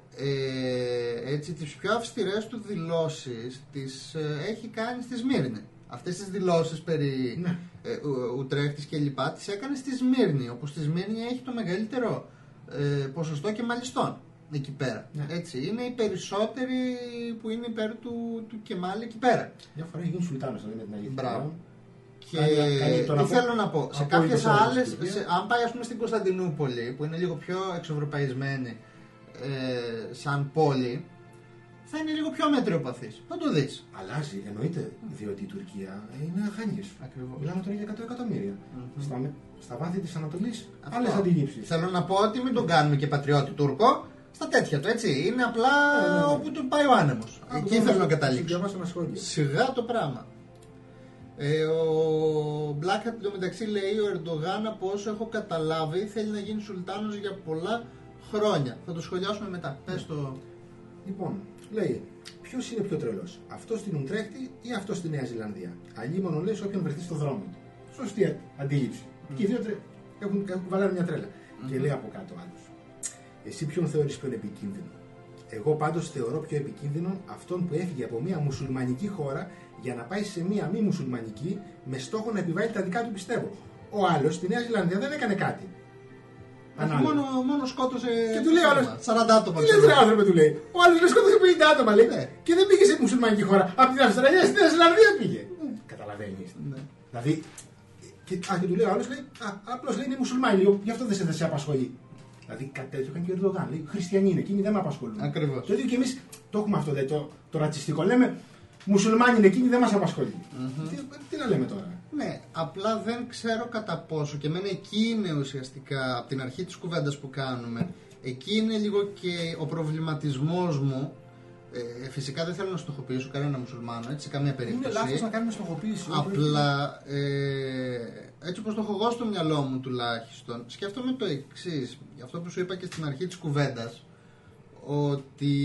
A: τις πιο αυστηρές του δηλώσεις τις έχει κάνει στη Σμύρνη. Αυτές τις δηλώσεις περί Ουτρέχτης και λοιπά τις έκανε στη Σμύρνη, όπου στη Σμύρνη έχει το μεγαλύτερο ποσοστό κεμαλιστών εκεί πέρα. Έτσι, είναι οι περισσότεροι που είναι υπέρ του Κεμάλ εκεί πέρα.
B: Μια φορά έχει γίνει Σουλτάνος, με την αλήθεια.
A: Μπράβο. Και τι θέλω να πω, σε κάποιες άλλες, αν πάει ας πούμε στην Κωνσταντινούπολη, που είναι λίγο πιο εξευρωπαϊσμένη σαν πόλη, θα είναι λίγο πιο μετριοπαθής. Θα το δεις.
B: Αλλάζει, εννοείται, διότι η Τουρκία είναι αγανής.
A: Ακριβώς.
B: Μιλάμε τώρα για 100 εκατομμύρια. Στα βάθη της Ανατολής,
A: Αυτό.
B: άλλες αντιλήψεις.
A: Θέλω να πω ότι μην τον κάνουμε και πατριώτη Τούρκο στα τέτοια του, έτσι. Είναι απλά όπου του πάει ο άνεμος. Εκεί θέλω να καταλήξω. Σιγά το πράγμα. Ο Blackhat εντωμεταξύ λέει ο Ερντογάν, από όσο έχω καταλάβει, θέλει να γίνει σουλτάνος για πολλά χρόνια. Θα το σχολιάσουμε μετά. Πες το.
B: Λοιπόν, λέει, ποιος είναι πιο τρελός, αυτός στην Ουτρέχτη ή αυτός στη Νέα Ζηλανδία? Αλλήμον λες όποιον βρεθεί στον δρόμο του. Σωστή αντίληψη. Και οι δύο έχουν βάλει μια τρέλα. Και λέει από κάτω άλλος, εσύ ποιον θεωρείς πιο επικίνδυνο? Εγώ πάντως θεωρώ πιο επικίνδυνο αυτόν που έφυγε από μια μουσουλμανική χώρα για να πάει σε μια μη μουσουλμανική με στόχο να επιβάλλει τα δικά του πιστεύω. Ο άλλος στη Νέα Ζηλανδία δεν έκανε κάτι.
A: Μόνο σκότωσε.
B: Και του λέει ο άλλος
A: 40 άτομα.
B: Τι λες, ρε άνθρωπε, του λέει. Ο άλλος δεν σκότωσε 50 άτομα, λέει. Και δεν πήγε σε μουσουλμανική χώρα. Από την Αυστραλία στη Νέα Ζηλανδία πήγε. Καταλαβαίνεις. Δηλαδή. Και του λέει ο άλλος, απλώς λέει είναι μουσουλμάνοι, γι' αυτό δεν σε απασχολεί. Δηλαδή κάτι τέτοιο έκανε και ο Ερντογάν. Λέει χριστιανοί είναι, εκείνοι δεν με απασχολούν.
A: Ακριβώς.
B: Το ίδιο και εμείς το έχουμε αυτό, δηλαδή, το ρατσιστικό. Λέμε μουσουλμάνοι είναι, εκείνοι δεν μας απασχολεί. Τι να λέμε τώρα.
A: Ναι, απλά δεν ξέρω κατά πόσο και εμένα εκεί είναι ουσιαστικά από την αρχή της κουβέντας που κάνουμε. Εκεί είναι λίγο και ο προβληματισμός μου. Φυσικά δεν θέλω να στοχοποιήσω κανένα μουσουλμάνο, έτσι, σε καμία περίπτωση.
B: Είναι λάθος να κάνουμε στοχοποίηση.
A: Απλά, έτσι όπως το έχω εγώ στο μυαλό μου τουλάχιστον, σκέφτομαι το εξής, αυτό που σου είπα και στην αρχή της κουβέντας, ότι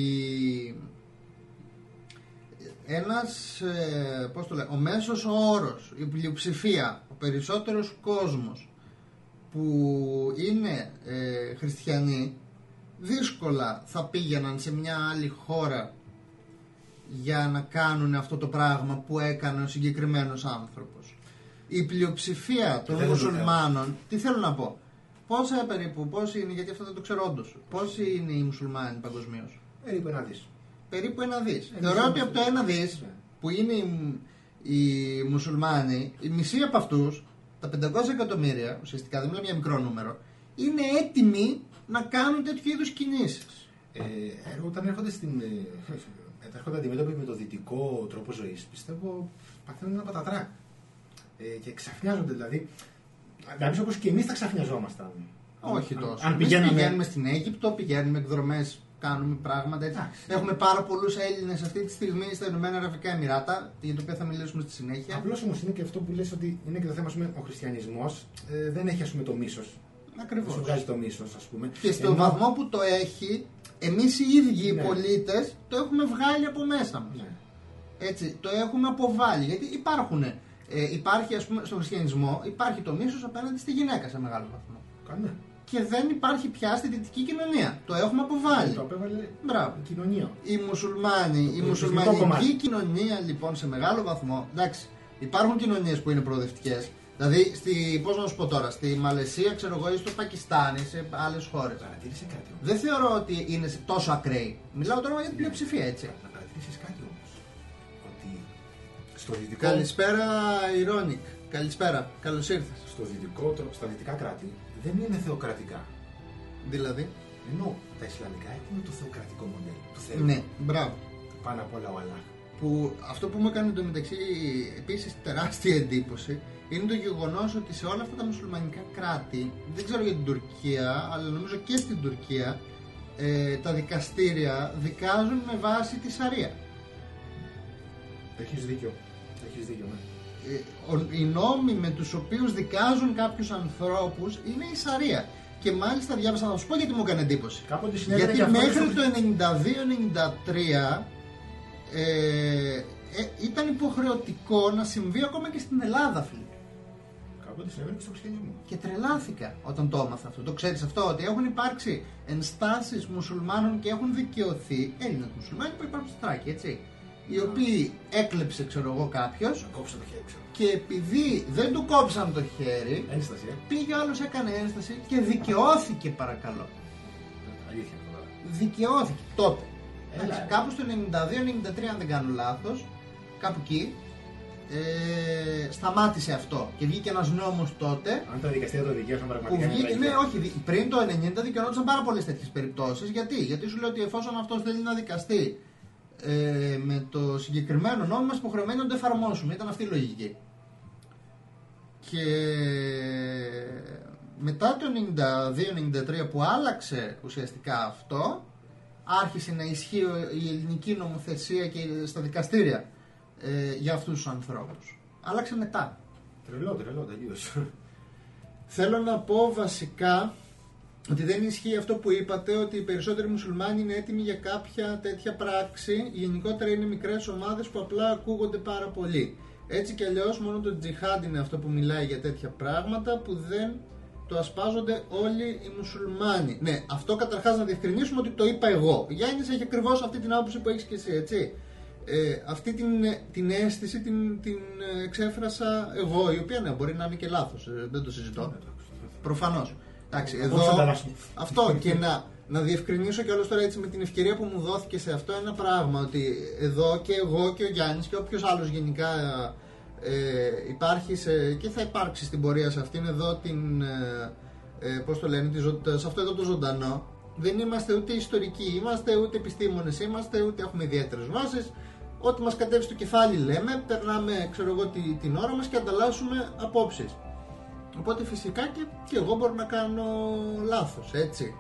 A: ένας, πώς το λέω, ο μέσος όρος, η πλειοψηφία, ο περισσότερος κόσμος που είναι χριστιανοί, δύσκολα θα πήγαιναν σε μια άλλη χώρα για να κάνουν αυτό το πράγμα που έκανε ο συγκεκριμένος άνθρωπος. Η πλειοψηφία των μουσουλμάνων, τι θέλω να πω, πόσοι είναι, γιατί αυτό δεν το ξέρω όντως, πόσοι είναι οι μουσουλμάνοι παγκοσμίως?
B: Περίπου ένα δις.
A: Περίπου ένα δις. Θεωρώ ότι από το ένα δις που είναι οι μουσουλμάνοι, η μισή από αυτούς, τα 500 εκατομμύρια, ουσιαστικά δεν μιλάμε για μικρό νούμερο, είναι έτοιμοι να κάνουν τέτοιου είδους κινήσεις.
B: Όταν έρχονται αντιμέτωποι με το δυτικό τρόπο ζωής, πιστεύω παθαίνουν ένα πατατρά. Και ξαφνιάζονται δηλαδή. Δηλαδή όπως και εμείς θα ξαφνιαζόμασταν.
A: Όχι τόσο.
B: Αν
A: πηγαίνουμε στην Αίγυπτο, πηγαίνουμε εκδρομές, κάνουμε πράγματα έτσι. Έχουμε πάρα πολλούς Έλληνες αυτή τη στιγμή στα Ηνωμένα Αραβικά Εμιράτα, για το οποίο θα μιλήσουμε στη συνέχεια.
B: Απλώς όμως είναι και αυτό που λες ότι είναι και το θέμα, ο χριστιανισμός δεν έχει, ας πούμε, το μίσος.
A: Ακριβώς.
B: Σου βγάζει το μίσος, ας πούμε.
A: Και στον βαθμό που το έχει, εμείς οι ίδιοι οι πολίτες το έχουμε βγάλει από μέσα μας. Ναι. Έτσι, το έχουμε αποβάλει. Γιατί υπάρχει, ας πούμε, στον χριστιανισμό υπάρχει το μίσος απέναντι στη γυναίκα σε μεγάλο βαθμό.
B: Κάνε.
A: Και δεν υπάρχει πια στη δυτική κοινωνία. Το έχουμε αποβάλει.
B: Το απέβαλε
A: η
B: κοινωνία.
A: Η μουσουλμανική κοινωνία λοιπόν σε μεγάλο βαθμό. Εντάξει, υπάρχουν κοινωνίες που είναι προοδευτικές. Δηλαδή, πώς να σου πω τώρα, στη Μαλαισία, ξέρω εγώ, ή στο Πακιστάν, ή σε άλλες χώρες.
B: Παρατήρησε κάτι.
A: Δεν θεωρώ ότι είναι τόσο ακραίοι. Μιλάω τώρα για την πλειοψηφία, έτσι.
B: Να παρατηρήσεις κάτι όμως. Ότι στο δυτικό.
A: Καλησπέρα, Ironic. Καλησπέρα. Καλώς ήρθες.
B: Στα δυτικά κράτη δεν είναι θεοκρατικά.
A: Δηλαδή.
B: Ενώ τα Ισλαμικά είναι το θεοκρατικό μοντέλο. Του Θεού.
A: Ναι, μπράβο.
B: Πάνω απ' όλα ο Αλλάχ.
A: Που αυτό που μου έκανε εντωμεταξύ επίσης τεράστια εντύπωση είναι το γεγονός ότι σε όλα αυτά τα μουσουλμανικά κράτη, δεν ξέρω για την Τουρκία, αλλά νομίζω και στην Τουρκία, τα δικαστήρια δικάζουν με βάση τη Σαρία.
B: Έχεις δίκιο. Ναι.
A: Οι νόμοι με τους οποίους δικάζουν κάποιους ανθρώπους είναι η Σαρία. Και μάλιστα διάβασα, να σου πω γιατί μου έκανε εντύπωση. Γιατί μέχρι το 92-93 ήταν υποχρεωτικό να συμβεί ακόμα και στην Ελλάδα, φίλε.
B: Κάποτε συνέβαινε και στο χριστιανισμό.
A: Και τρελάθηκα όταν το έμαθα αυτό. Το ξέρεις αυτό, ότι έχουν υπάρξει ενστάσεις μουσουλμάνων και έχουν δικαιωθεί Έλληνες μουσουλμάνοι που υπάρχουν στη Θράκη, έτσι. Οι οποίοι έκλεψε, ξέρω εγώ, κάποιος.
B: Κόψαν το χέρι, ξέρω.
A: Και επειδή δεν του κόψαν το χέρι,
B: ένσταση,
A: πήγε ο άλλος, έκανε ένσταση και δικαιώθηκε, παρακαλώ.
B: Αλήθεια αυτό.
A: Δικαιώθηκε τότε. Κάπου στο 92-93, αν δεν κάνω λάθος, κάπου εκεί, σταμάτησε αυτό και βγήκε ένας νόμος τότε.
B: Αν τα δικαστήρια το δικαίωσαν πραγματικά.
A: Ναι, όχι, πριν το 90 δικαιωνόντουσαν πάρα πολλές τέτοιες περιπτώσεις. Γιατί σου λέω ότι εφόσον αυτός θέλει να δικαστεί με το συγκεκριμένο νόμο μας υποχρεωμένοι να το εφαρμόσουμε. Ήταν αυτή η λογική. Και μετά το 92-93 που άλλαξε ουσιαστικά αυτό, άρχισε να ισχύει η ελληνική νομοθεσία και στα δικαστήρια για αυτούς τους ανθρώπους. Άλλαξε μετά.
B: Τρελό, τελείως.
A: Θέλω να πω βασικά ότι δεν ισχύει αυτό που είπατε, ότι οι περισσότεροι μουσουλμάνοι είναι έτοιμοι για κάποια τέτοια πράξη. Γενικότερα είναι μικρές ομάδες που απλά ακούγονται πάρα πολύ. Έτσι κι αλλιώς μόνο το τζιχάντ είναι αυτό που μιλάει για τέτοια πράγματα που δεν το ασπάζονται όλοι οι μουσουλμάνοι. Ναι, αυτό καταρχάς να διευκρινίσουμε ότι το είπα εγώ. Ο Γιάννης έχει ακριβώς αυτή την άποψη που έχεις και εσύ, έτσι. Αυτή την αίσθηση την εξέφρασα εγώ, η οποία ναι, μπορεί να είναι και λάθος, δεν το συζητώ. Προφανώς. Εντάξει, εδώ αυτό και να διευκρινίσω και όλος τώρα έτσι με την ευκαιρία που μου δόθηκε σε αυτό ένα πράγμα, ότι εδώ και εγώ και ο Γιάννης και όποιος άλλος γενικά υπάρχει και θα υπάρξει στην πορεία σε αυτήν εδώ πώς το λένε, σε αυτό εδώ το ζωντανό, δεν είμαστε ούτε ιστορικοί, είμαστε ούτε επιστήμονες, είμαστε ούτε έχουμε ιδιαίτερες βάσεις. Ό,τι μας κατέβει στο κεφάλι λέμε, περνάμε ξέρω εγώ την ώρα μας και ανταλλάσσουμε απόψεις. Οπότε φυσικά και εγώ μπορώ να κάνω λάθος, έτσι.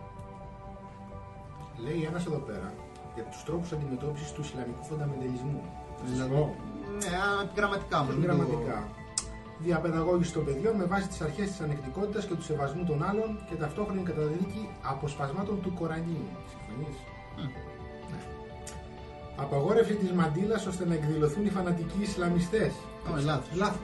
B: Λέει ένας εδώ πέρα για τους τρόπους αντιμετώπισης του Ισλαμικού φονταμενταλισμού.
A: Δηλαδή, ναι, επιγραμματικά όμως.
B: Επιγραμματικά. Διαπαιδαγώγηση των παιδιών με βάση τις αρχές της ανεκτικότητας και του σεβασμού των άλλων και ταυτόχρονη καταδίκη αποσπασμάτων του Κορανίου. Συμφωνείς? Ναι. Απαγόρευση της μαντήλας ώστε να εκδηλωθούν οι φανατικοί Ισλαμιστές.
A: Λάθος.
B: Λάθος.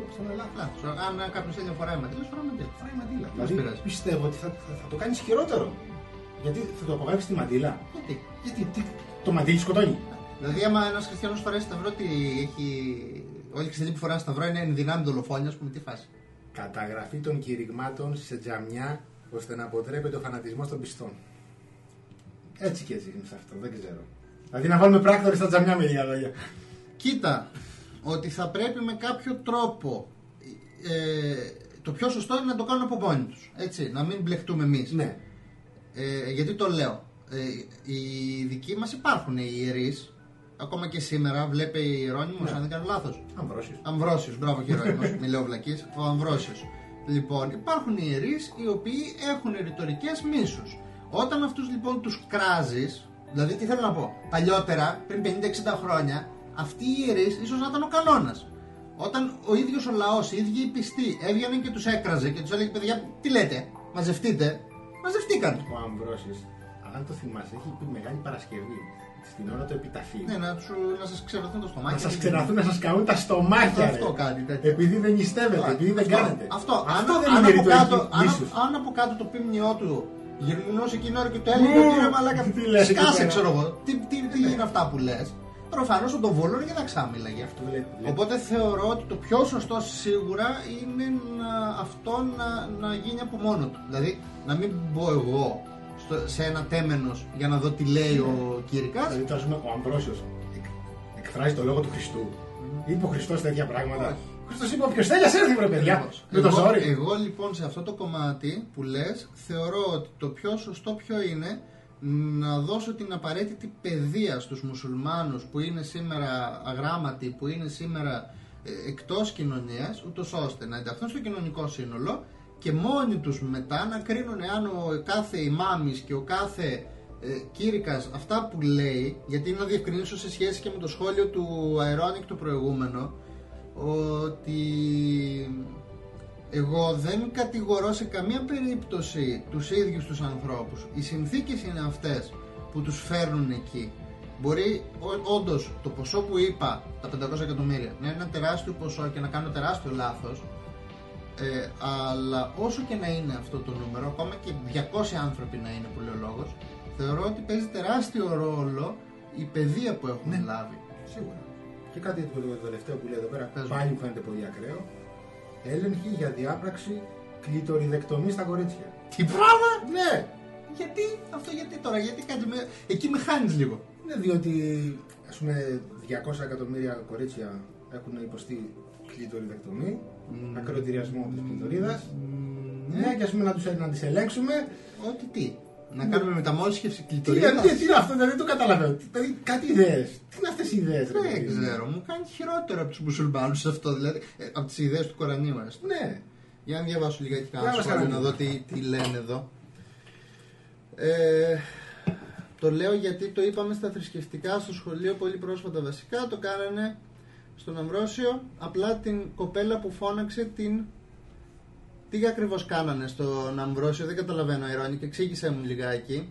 A: Αν κάποιος θέλει να φοράει μαντήλα, φοράει μαντήλα.
B: Δηλαδή πιστεύω ότι θα το κάνεις χειρότερο. Γιατί θα το απαγορεύσεις τη μαντήλα. Γιατί το μαντήλι σκοτώνει.
A: Δηλαδή, άμα ένας χριστιανός φοράει σταυρό, τι έχει. Όλοι οι χριστιανοί που φοράνε σταυρό είναι εν δυνάμει δολοφόνια, α πούμε, τι φάση.
B: Καταγραφή των κηρυγμάτων σε τζαμιά ώστε να αποτρέπεται ο φανατισμός των πιστών. Έτσι και έτσι είναι σε αυτό, δεν ξέρω. Δηλαδή να βάλουμε πράκτορες στα τζαμιά με λίγα λόγια.
A: Κοίτα, ότι θα πρέπει με κάποιο τρόπο. Το πιο σωστό είναι να το κάνουν από μόνοι τους. Έτσι, να μην μπλεχτούμε εμείς.
B: Ναι.
A: Γιατί το λέω. Οι δικοί μας υπάρχουν οι ιερείς. Ακόμα και σήμερα, βλέπε η Ιερώνυμος, αν δεν κάνω λάθος. Αμβρόσιος, μπράβο και Ιερώνυμος, μη λέω βλακής. Ο Αμβρόσιος. Λοιπόν, υπάρχουν ιερείς οι οποίοι έχουν ρητορικές μίσους. Όταν αυτούς λοιπόν τους κράζεις, δηλαδή τι θέλω να πω, παλιότερα, πριν 50-60 χρόνια, αυτοί οι ιερείς ίσως να ήταν ο κανόνας. Όταν ο ίδιος ο λαός, οι ίδιοι οι πιστοί έβγαιναν και τους έκραζε και τους έλεγε παιδιά, τι λέτε, μαζευτείτε, μαζευτήκαν.
B: Ο Αμβρόσιος, αν το θυμάσαι, έχει πει Μεγάλη Παρασκευή. Στην ώρα του επιταφείου.
A: Ναι, να σας ξερωθούν τα στομάχια.
B: Να σας ξερωθούν, να σας καούν τα στομάχια.
A: Αυτό κάτι τέτοιο.
B: Επειδή δεν νηστεύετε, επειδή δεν κάνετε.
A: Αυτό
B: δεν είναι ρητορική μίσους.
A: Αν από κάτω το ποιμνιό του γυρνούσε εκείνη ώρα και το έλεγε ότι ρε μαλάκα, σκάσε ξέρω εγώ. Τι είναι αυτά που λες. Προφανώς θα τον βόλωνε και θα ξάμιλαγε. Οπότε θεωρώ ότι το πιο σωστό σίγουρα είναι αυτό να γίνει από μόνο του. Δηλαδή να μην μπω εγώ σε ένα τέμενος για να δω τι λέει ο Κήρυκας.
B: Δηλαδή, ας πούμε, ο Αμβρόσιος εκφράζει το λόγο του Χριστού. Είπε ο Χριστός τέτοια πράγματα. Ο Χριστός είπε: όποιος θέλει, ας έρθει, βρε παιδιά.
A: Εγώ λοιπόν σε αυτό το κομμάτι που λες, θεωρώ ότι το πιο σωστό ποιο είναι να δώσω την απαραίτητη παιδεία στους μουσουλμάνους που είναι σήμερα αγράμματοι, που είναι σήμερα εκτός κοινωνίας, ούτως ώστε να ενταχθούν στο κοινωνικό σύνολο και μόνοι τους μετά να κρίνουν αν ο κάθε ημάμις και ο κάθε κήρυκας αυτά που λέει, γιατί να διευκρινίσω σε σχέση και με το σχόλιο του Αερόνικ το προηγούμενο, ότι εγώ δεν κατηγορώ σε καμία περίπτωση τους ίδιους τους ανθρώπους. Οι συνθήκες είναι αυτές που τους φέρνουν εκεί. Μπορεί όντως το ποσό που είπα, τα 500 εκατομμύρια, να είναι ένα τεράστιο ποσό και να κάνω τεράστιο λάθος, αλλά όσο και να είναι αυτό το νούμερο, ακόμα και 200 άνθρωποι να είναι που λέει ο λόγος, θεωρώ ότι παίζει τεράστιο ρόλο η παιδεία που έχουμε λάβει.
B: Σίγουρα. Και κάτι το τελευταίο που λέει εδώ πέρα, πάλι μου φαίνεται πολύ ακραίο. Έλεγχη για διάπραξη κλειτοριδεκτομή στα κορίτσια.
A: Τι πράγμα!
B: Ναι!
A: Γιατί τώρα, εκεί με χάνεις λίγο.
B: Ναι, διότι ας πούμε 200 εκατομμύρια κορίτσια έχουν υποστεί κλειτοριδεκτομή, ακροτηριασμό της κλειτορίδας. Ναι, και ας πούμε να τις ελέγξουμε.
A: Ότι τι. Να κάνουμε μεταμόσχευση
B: Τι
A: κλειτορίδας.
B: είναι αυτό, δεν το καταλαβαίνω. Δηλαδή κάτι ιδέες. Τι είναι αυτές οι ιδέες?
A: Δεν ξέρω, μου κάνει χειρότερο από τους μουσουλμάνους αυτό, δηλαδή από τις ιδέες του Κορανίου.
B: Ναι.
A: Για να διαβάσω λιγάκι
B: Για
A: κάνα
B: να
A: σχόλιο,
B: μας
A: να δω τι λένε εδώ. Το λέω γιατί το είπαμε στα θρησκευτικά στο σχολείο πολύ πρόσφατα βασικά. Το κάνανε στον Αμβρόσιο. Απλά την κοπέλα που φώναξε την... Τι ακριβώς κάνανε στον Αμβρόσιο, δεν καταλαβαίνω, Ειρώνη, εξήγησέ μου λιγάκι.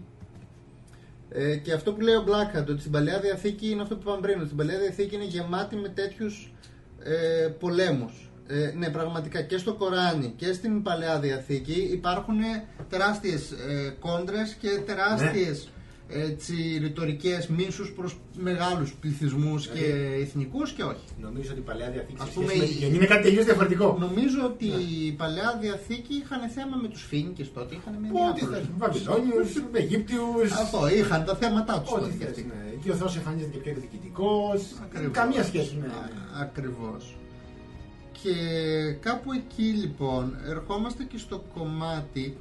A: Και αυτό που λέει ο Blackhat, ότι στην Παλαιά Διαθήκη είναι αυτό που είπαμε πριν, ότι στην Παλαιά Διαθήκη είναι γεμάτη με τέτοιους πολέμους. Ναι, πραγματικά και στο Κοράνι και στην Παλαιά Διαθήκη υπάρχουν τεράστιες κόντρες και τεράστιες ρητορικές μίσους προς μεγάλους πληθυσμούς και εθνικούς και όχι.
B: Νομίζω ότι η Παλαιά Διαθήκη
A: Ας
B: σε
A: πούμε,
B: σχέση με τη Καινή είναι κάτι τελείως διαφορετικό.
A: Νομίζω ότι η Παλαιά Διαθήκη είχαν θέμα με τους Φοίνικες τότε, είχαν με διάφορους.
B: Βαβυλώνιους, Αιγύπτιους.
A: Αυτό, είχαν τα θέματά τους.
B: Ό,τι θες. Και ο Θεός εμφανίζεται και πιο διοικητικός. Καμία σχέση με...
A: Ακριβώς. Και κάπου εκεί λοιπόν ερχόμαστε και στο κομμάτι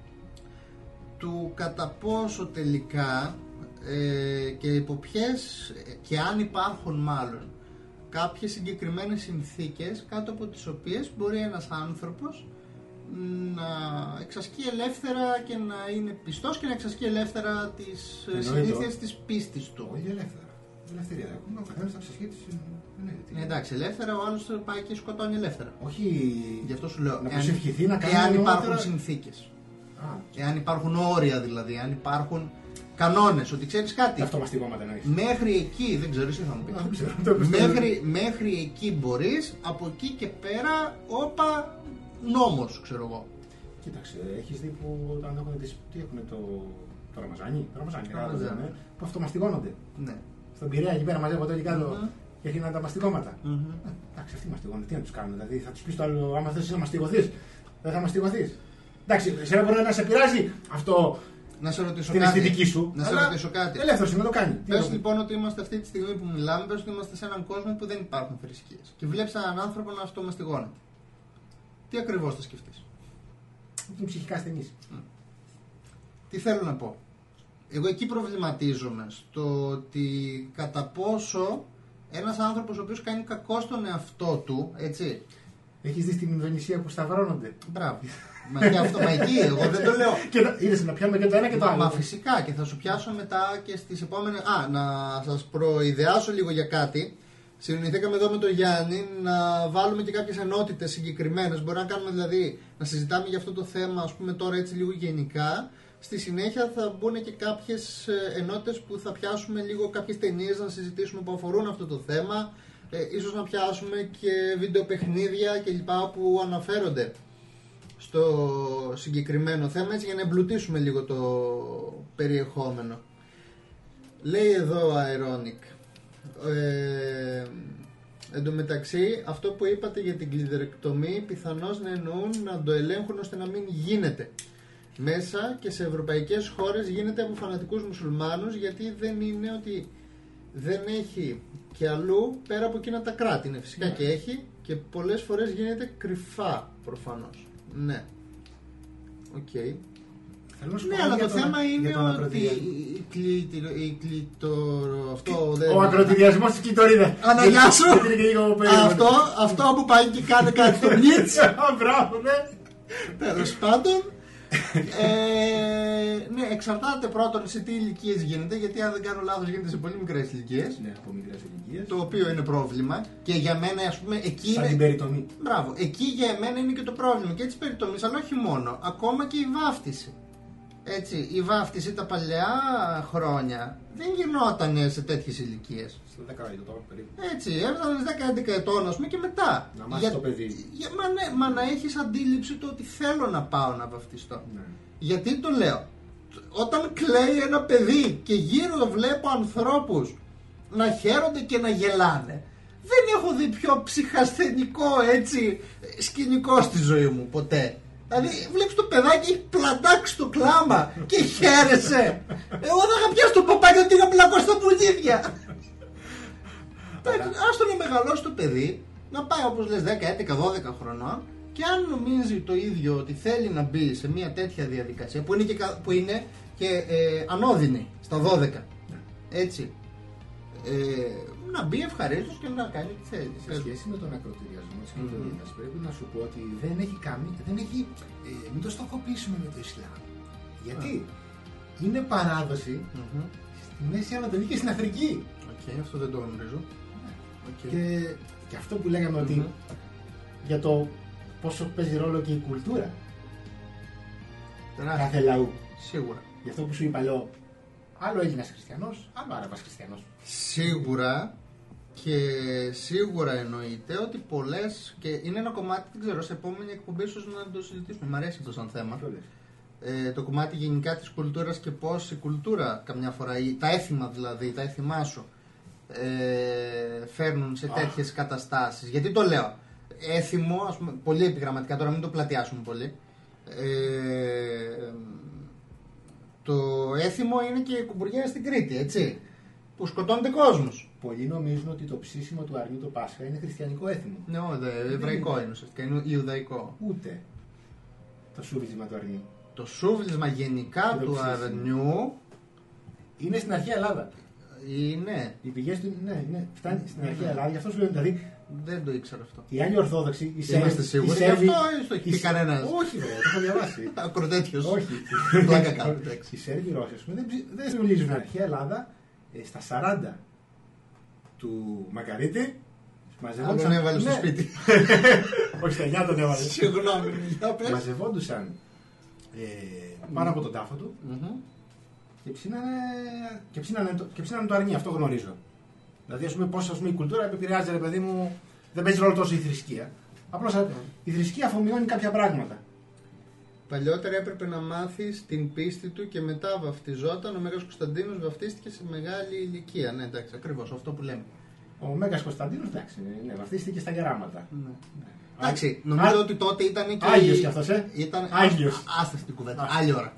A: του κατά πόσο τελικά και υπό ποιες και αν υπάρχουν μάλλον κάποιες συγκεκριμένες συνθήκες κάτω από τις οποίες μπορεί ένας άνθρωπος να εξασκεί ελεύθερα και να είναι πιστός και να εξασκεί ελεύθερα τις συνήθειες της πίστης του.
B: Όχι ελεύθερα. Ελευθερία έχουμε, ο καθένας θα εξασκεί τις...
A: Ναι, εντάξει, ελεύθερα ο άλλος πάει και σκοτώνει ελεύθερα.
B: Όχι.
A: Γι' αυτό σου λέω.
B: Να προσευχηθεί να κάνει.
A: Εάν υπάρχουν συνθήκες. Εάν υπάρχουν όρια δηλαδή, αν υπάρχουν κανόνες, ότι ξέρεις κάτι.
B: Αυτομαστικόματα εννοείς.
A: Μέχρι εκεί, δεν ξέρω, εσύ θα μου πεις. Μέχρι εκεί μπορείς, από εκεί και πέρα, όπα, νόμος, ξέρω εγώ.
B: Κοίταξε, έχεις δει που όταν έχουν τι έχουν το Ραμαζάνι. Που αυτομαστιγώνονται.
A: Ναι.
B: Στον Πειραιά εκεί πέρα μαζεύονται όλοι κάτω και έγιναν τα μαστιγώματα. Εντάξει, αυτοί μαστιγώνουν, τι να τους κάνουν, δηλαδή θα τους πεις το άλλο, άμα θες να μαστιγωθείς, δεν θα μαστιγωθείς. Εντάξει, εσένα μπορεί να σε πειράζει αυτό
A: να σε ρωτήσω
B: την αισθητική σου.
A: Να σε ρωτήσω κάτι.
B: Ελεύθερος είναι να το κάνει.
A: Πες λοιπόν ότι είμαστε αυτή τη στιγμή που μιλάμε, πες ότι είμαστε σε έναν κόσμο που δεν υπάρχουν θρησκείες. Και βλέπεις έναν άνθρωπο να αυτομαστιγώνεται. Τι ακριβώς θα σκεφτείς?
B: Είναι ψυχικά ασθενής.
A: Τι θέλω να πω. Εγώ εκεί προβληματίζομαι στο ότι κατά πόσο ένας άνθρωπος ο οποίος κάνει κακό στον εαυτό του, έτσι.
B: Έχεις δει στην Ινδονησία που σταυρώνονται.
A: Μπράβο. Μα και αυτό, μα εκεί, εγώ δεν το λέω.
B: Είδες να πιάνουμε και το ένα και το άλλο.
A: Μα φυσικά, και θα σου πιάσω μετά και στις επόμενες. Να σας προειδεάσω λίγο για κάτι. Συνεννοηθήκαμε εδώ με τον Γιάννη να βάλουμε και κάποιες ενότητες συγκεκριμένες. Μπορεί να κάνουμε δηλαδή να συζητάμε για αυτό το θέμα, ας πούμε τώρα έτσι λίγο γενικά. Στη συνέχεια θα μπουν και κάποιες ενότητες που θα πιάσουμε λίγο κάποιες ταινίες να συζητήσουμε που αφορούν αυτό το θέμα. Ίσως να πιάσουμε και βιντεοπαιχνίδια κλπ. Που αναφέρονται στο συγκεκριμένο θέμα, έτσι για να εμπλουτίσουμε λίγο το περιεχόμενο. Λέει εδώ Ironic. Εν τω μεταξύ, αυτό που είπατε για την κλειδερεκτομή πιθανώς να εννοούν να το ελέγχουν ώστε να μην γίνεται. Μέσα και σε ευρωπαϊκές χώρες γίνεται από φανατικούς μουσουλμάνους, γιατί δεν είναι ότι δεν έχει και αλλού πέρα από εκείνα τα κράτη. Είναι φυσικά και έχει και πολλές φορές γίνεται κρυφά προφανώς. Ναι. Οκ. Ναι, αλλά το θέμα είναι ότι
B: ο ακροτηριασμός της κλειτορίδας.
A: Αναγιά σου! Αυτό που πάει και κάνει κάτι στο μπλίτς.
B: Μπράβο, ναι.
A: Τέλος πάντων. Ναι, εξαρτάται πρώτον σε τι ηλικίες γίνεται, γιατί αν δεν κάνω λάθος γίνεται σε πολύ μικρές ηλικίες.
B: Ναι, από μικρές ηλικίες.
A: Το οποίο είναι πρόβλημα. Και για μένα, ας πούμε, εκεί
B: σαν
A: είναι.
B: Την περιτομή.
A: Μπράβο, εκεί για μένα είναι και το πρόβλημα. Και της περιτομής, αλλά όχι μόνο. Ακόμα και η βάφτιση. Έτσι, η βάφτιση τα παλιά χρόνια δεν γινόταν σε τέτοιες ηλικίες.
B: Στο 10 ετών περίπου.
A: Έτσι, έφτανες 10-11 ετών, ας πούμε, και μετά.
B: Να μάθεις το παιδί.
A: Μα να έχεις αντίληψη το ότι θέλω να πάω να βαφτιστώ.
B: Ναι.
A: Γιατί το λέω? Όταν κλαίει ένα παιδί και γύρω βλέπω ανθρώπους να χαίρονται και να γελάνε, δεν έχω δει πιο ψυχασθενικό έτσι σκηνικό στη ζωή μου ποτέ. Δηλαδή βλέπεις το παιδάκι έχει πλαντάξει το κλάμα και χαίρεσαι. Εγώ θα είχα πιάσει το παπάκι ότι είχα πλακώσει στα πουλίδια. Άστο να μεγαλώσει το παιδί, να πάει όπως λες 10, 11, 12 χρονών και Και αν νομίζει το ίδιο ότι θέλει να μπει σε μια τέτοια διαδικασία που είναι και ανώδυνη στα 12, έτσι, να μπει ευχαρίστως και να κάνει τι θέλει.
B: Σε σχέση με τον ακροτηριασμό της κοινωνίας, πρέπει να σου πω ότι δεν έχει, μην το στοχοποιήσουμε με το Ισλάμ. Γιατί είναι παράδοση στη Μέση Ανατολή και στην Αφρική.
A: Αυτό δεν το γνωρίζω.
B: Και αυτό που λέγαμε ότι για το πόσο παίζει ρόλο και η κουλτούρα κάθε λαού.
A: Σίγουρα.
B: Γι' αυτό που σου είπα, λέω, άλλο Έλληνας χριστιανός, άλλο Άραβας χριστιανός.
A: Σίγουρα. Και σίγουρα εννοείται ότι πολλές, και είναι ένα κομμάτι, δεν ξέρω, σε επόμενη εκπομπή ίσως να το συζητήσουμε, μου αρέσει αυτό σαν θέμα. Το κομμάτι γενικά της κουλτούρας και πώς η κουλτούρα καμιά φορά, τα έθιμα δηλαδή, τα έθιμά σου φέρνουν σε τέτοιες καταστάσεις. Γιατί το λέω, έθιμο, ας πούμε, πολύ επιγραμματικά, τώρα μην το πλατιάσουμε πολύ, το έθιμο είναι και η κουμπουριά στην Κρήτη, έτσι, που σκοτώνεται κόσμος.
B: Πολλοί νομίζουν ότι το ψήσιμο του αρνιού το Πάσχα είναι χριστιανικό έθιμο.
A: Ναι, εβραϊκό είναι ουσιαστικά, είναι ιουδαϊκό.
B: Ούτε το σούβλισμα του αρνιού.
A: Το σούβλισμα γενικά του αρνιού
B: είναι στην αρχαία Ελλάδα.
A: Είναι.
B: Οι πηγές του φτάνει στην αρχαία Ελλάδα, γι' αυτό σου λέω δηλαδή.
A: Δεν το ήξερα αυτό.
B: Οι άλλοι Ορθόδοξοι, οι Σέρβοι.
A: Είμαστε σίγουροι. Γι' αυτό το έχει πει κανένας.
B: Όχι, βέβαια, το έχω διαβάσει.
A: Ακροτέτιος.
B: Όχι.
A: Πλάκα κάτω.
B: Οι Σέρβοι Ρώσοι, δεν συμβολίζουν την αρχαία Ελλάδα στα 40 του Μακαρίτη.
A: Τον έβαλε στο σπίτι.
B: Όχι, στα 9 τον έβαλε.
A: Συγγνώμη,
B: μαζευόντουσαν πάνω από τον τάφο του και ψήνανε το αρνί, αυτό γνωρίζω. Δηλαδή, ας πούμε, πώς η κουλτούρα επηρεάζει, ρε παιδί μου, δεν παίζει ρόλο τόσο η θρησκεία. Απλώς η θρησκεία αφομοιώνει κάποια πράγματα.
A: Παλιότερα έπρεπε να μάθεις την πίστη του και μετά βαφτιζόταν. Ο Μέγας Κωνσταντίνος βαφτίστηκε σε μεγάλη ηλικία. Ναι, εντάξει, ακριβώς αυτό που λέμε.
B: Ο Μέγας Κωνσταντίνος, εντάξει, ναι, βαφτίστηκε στα γεράματα.
A: Ναι. Εντάξει, νομίζω ότι τότε ήταν και.
B: Άγιος κι αυτός,
A: Άγιος. Άστα στην κουβέντα. Άλλη ώρα.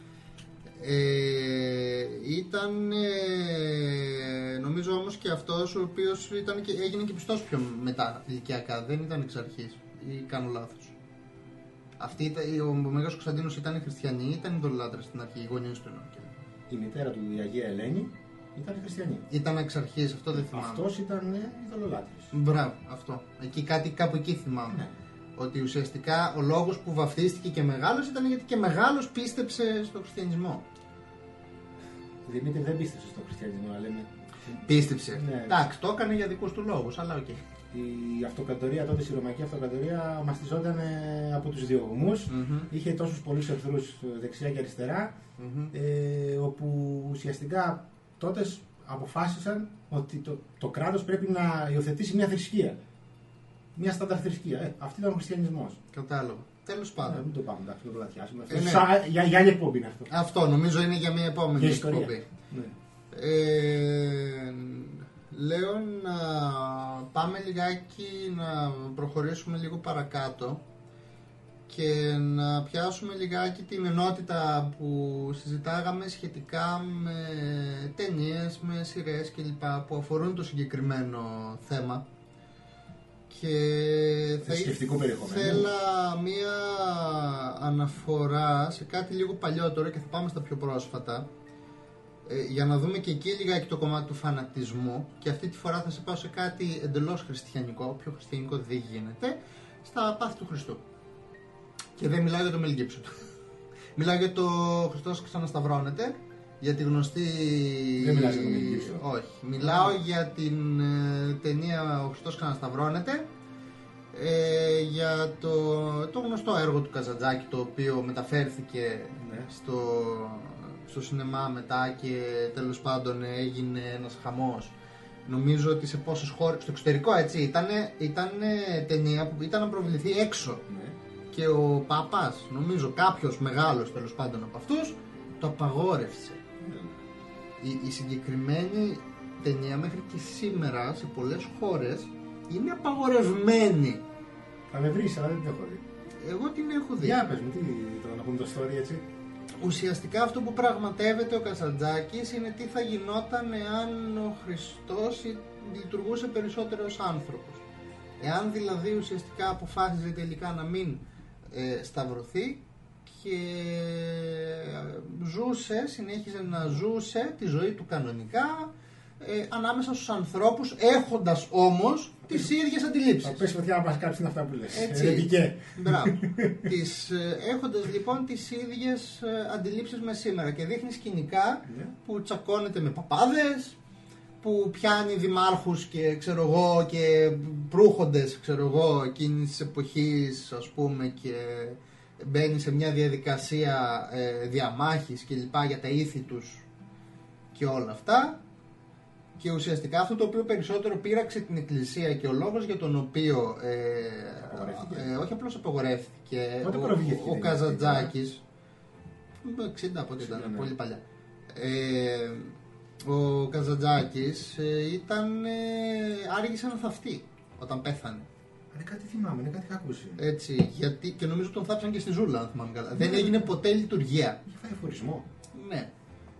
A: Ήταν νομίζω όμως και αυτός ο οποίος έγινε και πιστός πιο μετά ηλικιακά, δεν ήταν εξ αρχής, ή κάνω λάθος. Ο Μέγας Κωνσταντίνος ήταν χριστιανοί, ήταν ειδωλολάτρες στην αρχή, οι γονείς του.
B: Η μητέρα του, η Αγία Ελένη, ήταν χριστιανή.
A: Ήταν εξ αρχής, αυτό δεν θυμάμαι.
B: Αυτός ήταν ειδωλολάτρης.
A: Μπράβο, αυτό. Κάπου εκεί θυμάμαι.
B: Ναι. Ότι
A: ουσιαστικά ο λόγος που βαφτίστηκε και μεγάλος ήταν γιατί και μεγάλος πίστεψε στο χριστιανισμό.
B: Δημήτρη δεν πίστεψε στο χριστιανισμό, αλλά λέμε.
A: Πίστεψε.
B: Ναι.
A: Εντάξει, το έκανε για δικούς του λόγους, αλλά οκ.
B: Η αυτοκρατορία τότε, η Ρωμαϊκή Αυτοκρατορία, μαστιζόταν από τους διωγμούς. Είχε τόσους πολλούς εχθρούς δεξιά και αριστερά, όπου ουσιαστικά τότε αποφάσισαν ότι το κράτος πρέπει να υιοθετήσει μια θρησκεία. Μια στάνταρ θρησκεία. Αυτή ήταν ο χριστιανισμός.
A: Κατάλαβα. Τέλος πάντων.
B: Μην το πάμε, εντάξει, να το λατιάσουμε. Για άλλη εκπομπή είναι αυτό.
A: Αυτό νομίζω είναι για μια επόμενη εκπομπή.
B: Ναι.
A: Λέω να πάμε λιγάκι να προχωρήσουμε λίγο παρακάτω και να πιάσουμε λιγάκι την ενότητα που συζητάγαμε σχετικά με ταινίες, με σειρές κλπ. Που αφορούν το συγκεκριμένο θέμα. Και θα ήθελα μία αναφορά σε κάτι λίγο παλιότερο και θα πάμε στα πιο πρόσφατα, για να δούμε και εκεί λιγάκι το κομμάτι του φανατισμού, και αυτή τη φορά θα σε πάω σε κάτι εντελώς χριστιανικό, πιο χριστιανικό δεν γίνεται, στα πάθη του Χριστού. Και δεν μιλάω για το Mel Gibson. Μιλάω για το Χριστός ξανασταυρώνεται, για τη γνωστή.
B: Δεν μιλάω για το Mel Gibson.
A: Όχι. Μιλάω για την ταινία Ο Χριστός ξανασταυρώνεται, για το γνωστό έργο του Καζαντζάκη, το οποίο μεταφέρθηκε στο σινεμά μετά και τέλος πάντων έγινε ένας χαμός. Νομίζω ότι σε πόσες χώρες, στο εξωτερικό έτσι, ήταν ταινία που ήταν να προβληθεί έξω. Και ο Πάπας, νομίζω κάποιος μεγάλος τέλος πάντων από αυτούς, το απαγόρευσε. Η συγκεκριμένη ταινία μέχρι και σήμερα σε πολλές χώρες είναι απαγορευμένη.
B: Θα με βρεις, αλλά δεν την έχω δει.
A: Εγώ την έχω δει.
B: Για πες μου, τι το να πούμε το story έτσι.
A: Ουσιαστικά αυτό που πραγματεύεται ο Καζαντζάκης είναι τι θα γινόταν εάν ο Χριστός λειτουργούσε περισσότερο ως άνθρωπος. Εάν δηλαδή ουσιαστικά αποφάσιζε τελικά να μην σταυρωθεί και συνέχιζε να ζούσε τη ζωή του κανονικά ανάμεσα στους ανθρώπους, έχοντας όμως τις ίδιες αντιλήψεις.
B: Θα πέσει φωτιά να πας κάψει αυτά που λες.
A: Έτσι. Μπράβο. Έχοντας λοιπόν τις ίδιες αντιλήψεις με σήμερα και δείχνει σκηνικά που τσακώνεται με παπάδες, που πιάνει δημάρχους και ξέρω εγώ και προύχοντες εκείνης της εποχής, ας πούμε, και μπαίνει σε μια διαδικασία διαμάχης και λοιπά για τα ήθη τους και όλα αυτά. Και ουσιαστικά αυτό το οποίο περισσότερο πείραξε την Εκκλησία και ο λόγος για τον οποίο όχι απλώς απαγορεύτηκε ο Καζαντζάκης, 60 από ό,τι ήταν, πολύ παλιά, ο Καζαντζάκης άργησε να θαυτεί όταν πέθανε.
B: Είναι κάτι θυμάμαι, είναι κάτι είχα ακούσει.
A: Έτσι, γιατί, και νομίζω τον θάψαν και στη Ζούλα, αν θυμάμαι καλά. Δεν έγινε ποτέ λειτουργία.
B: Είχε φάει φορισμό.
A: Ναι.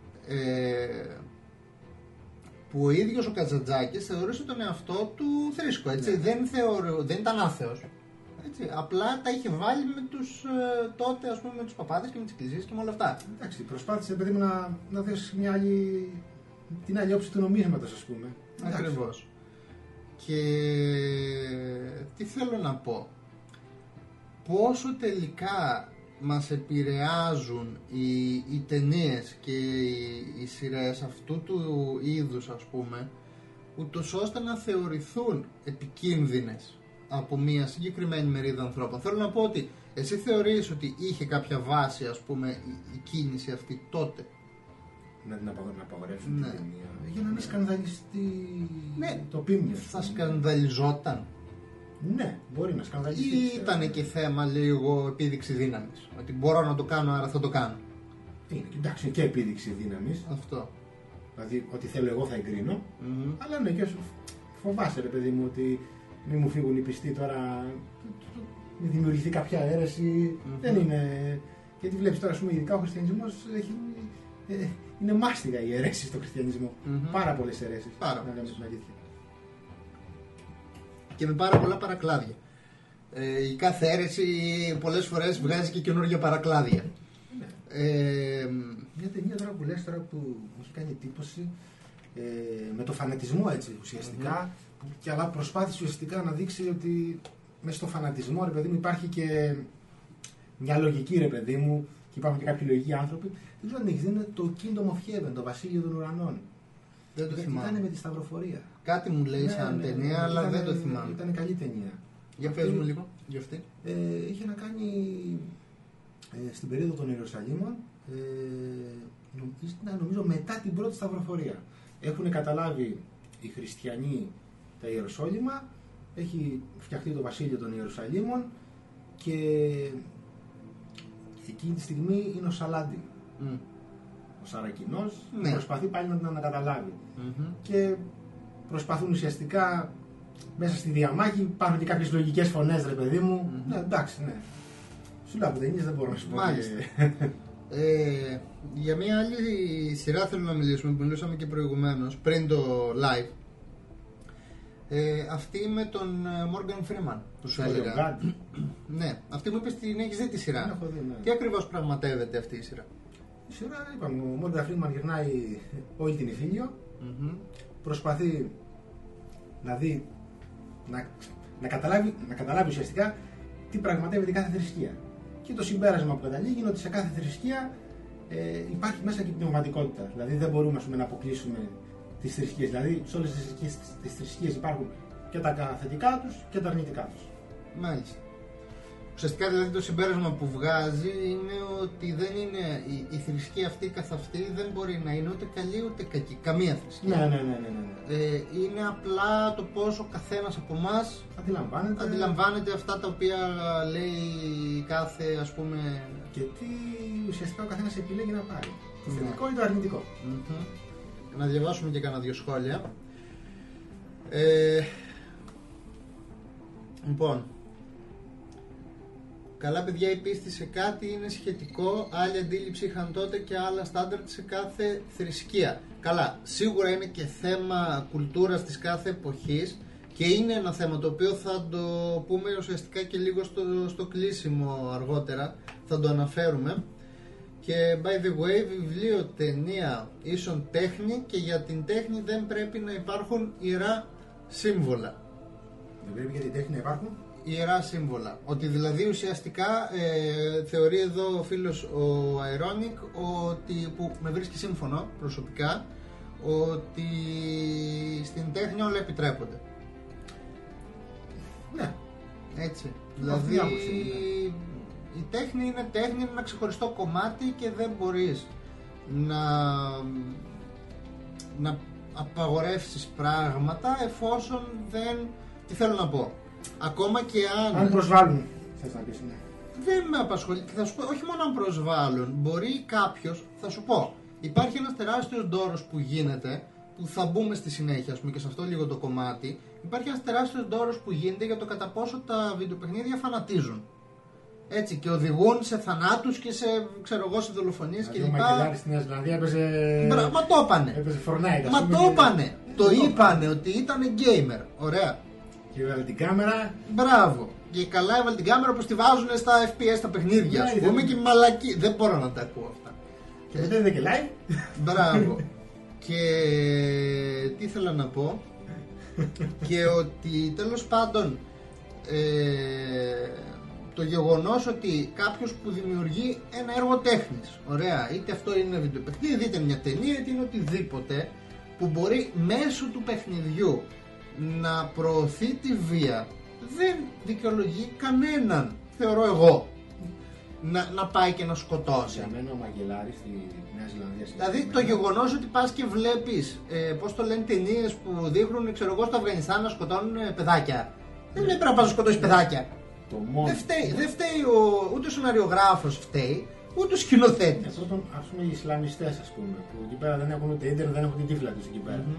A: Που ο ίδιος ο Καζαντζάκης θεωρούσε τον εαυτό του θρήσκο, έτσι. Δεν ήταν άθεος. Έτσι. Απλά τα είχε βάλει με τους τότε, ας πούμε, με τους παπάδες και με τις εκκλησίες και με όλα αυτά.
B: Εντάξει, προσπάθησε, παιδί μου, να δώσει την άλλη όψη του νομίσματος, ας πούμε.
A: Ακριβώς. Και τι θέλω να πω, πόσο τελικά μας επηρεάζουν οι ταινίες και οι σειρές αυτού του είδους, ας πούμε, ούτως ώστε να θεωρηθούν επικίνδυνες από μια συγκεκριμένη μερίδα ανθρώπων. Θέλω να πω ότι εσύ θεωρείς ότι είχε κάποια βάση, ας πούμε, η κίνηση αυτή τότε?
B: Να απαγορεύσουν την ταινία για να μην σκανδαλιστεί το πίμνιο.
A: Θα σκανδαλιζόταν.
B: Ναι, μπορεί να σκανδαλιστεί.
A: Ή ήταν και θέμα λίγο επίδειξη δύναμης? Ότι μπορώ να το κάνω, άρα θα το κάνω.
B: Εντάξει, και επίδειξη δύναμης.
A: Αυτό.
B: Δηλαδή, ότι θέλω εγώ θα εγκρίνω. Αλλά ναι, και σου φοβάσαι, ρε παιδί μου, ότι μην μου φύγουν οι πιστοί τώρα, μην δημιουργηθεί κάποια αίρεση. Δεν είναι. Γιατί βλέπεις τώρα, ας πούμε, ειδικά ο χριστιανισμός είναι μάστιγα η αίρεση στο χριστιανισμό. Πάρα πολλές αιρέσεις.
A: Πάρα
B: να λέμε την αλήθεια.
A: Και με πάρα πολλά παρακλάδια. Η κάθε αίρεση πολλές φορές βγάζει και καινούργια παρακλάδια.
B: Μια ταινία τώρα που λες, τώρα που μου έχει κάνει εντύπωση, με το φανατισμό, έτσι ουσιαστικά, και αλλά προσπάθησε ουσιαστικά να δείξει ότι μέσα στο φανατισμό, ρε παιδί μου, υπάρχει και μια λογική, ρε παιδί μου, και υπάρχουν και κάποιοι λογικοί άνθρωποι. Δεν ξέρω αν έχεις δει, είναι το Kingdom of Heaven, το Βασίλειο των Ουρανών.
A: Δεν το θυμάμαι.
B: Ήταν με τη σταυροφορία.
A: Κάτι μου λέει σαν ταινία, αλλά δεν το θυμάμαι.
B: Ήταν καλή ταινία.
A: Για πες μου λίγο, για αυτή.
B: Είχε να κάνει στην περίοδο των Ιερουσαλήμων, νομίζω μετά την πρώτη σταυροφορία. Έχουν καταλάβει οι χριστιανοί τα Ιεροσόλυμα, έχει φτιαχτεί το Βασίλειο των Ιερουσαλήμων και εκείνη τη στιγμή είναι ο Σαλάντιν. Ο Σαρακινός προσπαθεί πάλι να την ανακαταλάβει. Και προσπαθούν ουσιαστικά μέσα στη διαμάχη, υπάρχουν και κάποιες λογικές φωνές, ρε παιδί μου. Ναι, εντάξει, ναι. Σου λέω από ταινίες δεν μπορώ να σου πω.
A: Για μια άλλη σειρά θέλω να μιλήσουμε, που μιλούσαμε και προηγουμένως, πριν το live. Αυτή με τον Morgan Freeman που σου έλεγα. Ναι, αυτή μου είπες την έχεις δει τη σειρά.
B: Δει, ναι.
A: Τι ακριβώς πραγματεύεται αυτή η σειρά?
B: Η σειρά, είπαμε, ο Morgan Freeman γυρνάει όλη την Ιφίλιο, προσπαθεί να δει, να καταλάβει ουσιαστικά τι πραγματεύεται κάθε θρησκεία. Και το συμπέρασμα που καταλήγει είναι ότι σε κάθε θρησκεία υπάρχει μέσα και πνευματικότητα. Δηλαδή δεν μπορούμε, ας πούμε, να αποκλείσουμε τις θρησκείες. Δηλαδή σε όλες τις θρησκείες υπάρχουν και τα θετικά τους και τα αρνητικά τους.
A: Μάλιστα. Ουσιαστικά δηλαδή το συμπέρασμα που βγάζει είναι ότι δεν είναι η θρησκεία αυτή καθ' αυτή δεν μπορεί να είναι ούτε καλή ούτε κακή. Καμία θρησκεία.
B: Ναι.
A: Είναι απλά το πώς ο καθένας από εμάς αντιλαμβάνεται αυτά τα οποία λέει κάθε, ας πούμε.
B: Και τι ουσιαστικά ο καθένας επιλέγει να πάρει. Το θετικό ή το αρνητικό.
A: Να διαβάσουμε και κανένα δύο σχόλια. Λοιπόν. Καλά παιδιά, η πίστη σε κάτι είναι σχετικό, άλλη αντίληψη είχαν τότε και άλλα στάνταρτ σε κάθε θρησκεία. Καλά, σίγουρα είναι και θέμα κουλτούρας της κάθε εποχής Και είναι ένα θέμα το οποίο θα το πούμε ουσιαστικά και λίγο στο κλείσιμο αργότερα, θα το αναφέρουμε. Και by the way, βιβλίο, ταινία ίσον τέχνη, και για την τέχνη δεν πρέπει να υπάρχουν ιερά σύμβολα.
B: Δεν πρέπει για την τέχνη να υπάρχουν
A: ιερά σύμβολα. Ότι δηλαδή ουσιαστικά θεωρεί εδώ ο φίλος ο Ironic, ότι, που με βρίσκει σύμφωνο προσωπικά, ότι στην τέχνη όλα επιτρέπονται.
B: Ναι.
A: Έτσι. Δηλαδή η τέχνη είναι τέχνη, είναι ένα ξεχωριστό κομμάτι και δεν μπορείς να απαγορεύσεις πράγματα εφόσον δεν... Τι θέλω να πω. Ακόμα και
B: αν προσβάλλουν, θες να πεις, ναι.
A: Δεν με απασχολεί. Θα σου πω, όχι μόνο αν προσβάλλουν. Μπορεί κάποιος, θα σου πω, υπάρχει ένας τεράστιος ντόρος που γίνεται, που θα μπούμε στη συνέχεια, ας πούμε, και σε αυτό λίγο το κομμάτι. Υπάρχει ένας τεράστιος ντόρος που γίνεται για το κατά πόσο τα βιντεοπαιχνίδια φανατίζουν. Έτσι, και οδηγούν σε θανάτους και σε, ξέρω εγώ, σε δολοφονίες κλπ.
B: Ο Μακελάρης στην Νέα Ζηλανδία έπαιζε.
A: Μα το είπανε.
B: Έπαιζε Fortnite.
A: Μα το είπανε. Το είπανε ότι ήταν gamer. Ωραία.
B: Και έβαλε την κάμερα.
A: Μπράβο. Και καλά έβαλε την κάμερα όπως τη βάζουν στα FPS τα παιχνίδια, ας πούμε, και μαλακή. Δεν μπορώ να τα ακούω αυτά.
B: Και δεν είδε και live.
A: Μπράβο. Και τι ήθελα να πω. Και ότι τέλος πάντων το γεγονός ότι κάποιος που δημιουργεί ένα έργο τέχνης, ωραία, είτε αυτό είναι βιντεοπαιχνίδι, είτε μια ταινία, είτε είναι οτιδήποτε, που μπορεί μέσω του παιχνιδιού να προωθεί τη βία, δεν δικαιολογεί κανέναν, θεωρώ εγώ, να πάει και να σκοτώσει.
B: Για μένα ο Μακελάρης στη Νέα Ζηλανδία.
A: Δηλαδή το γεγονός ότι πας και βλέπεις, πώς το λένε, ταινίες που δείχνουν, ξέρω εγώ, στο Αφγανιστάν να σκοτώνουν παιδάκια. Δεν λέει πρέπει να πας να σκοτώσεις παιδάκια. Δεν φταίει ούτε ο σεναριογράφος φταίει, ούτε ο σκηνοθέτης.
B: Πρώτον, ας πούμε, οι Ισλαμιστές, ας πούμε, που εκεί πέρα δεν έχουν ούτε ίντερνετ, δεν έχουν την τύφλα τους εκεί πέρα.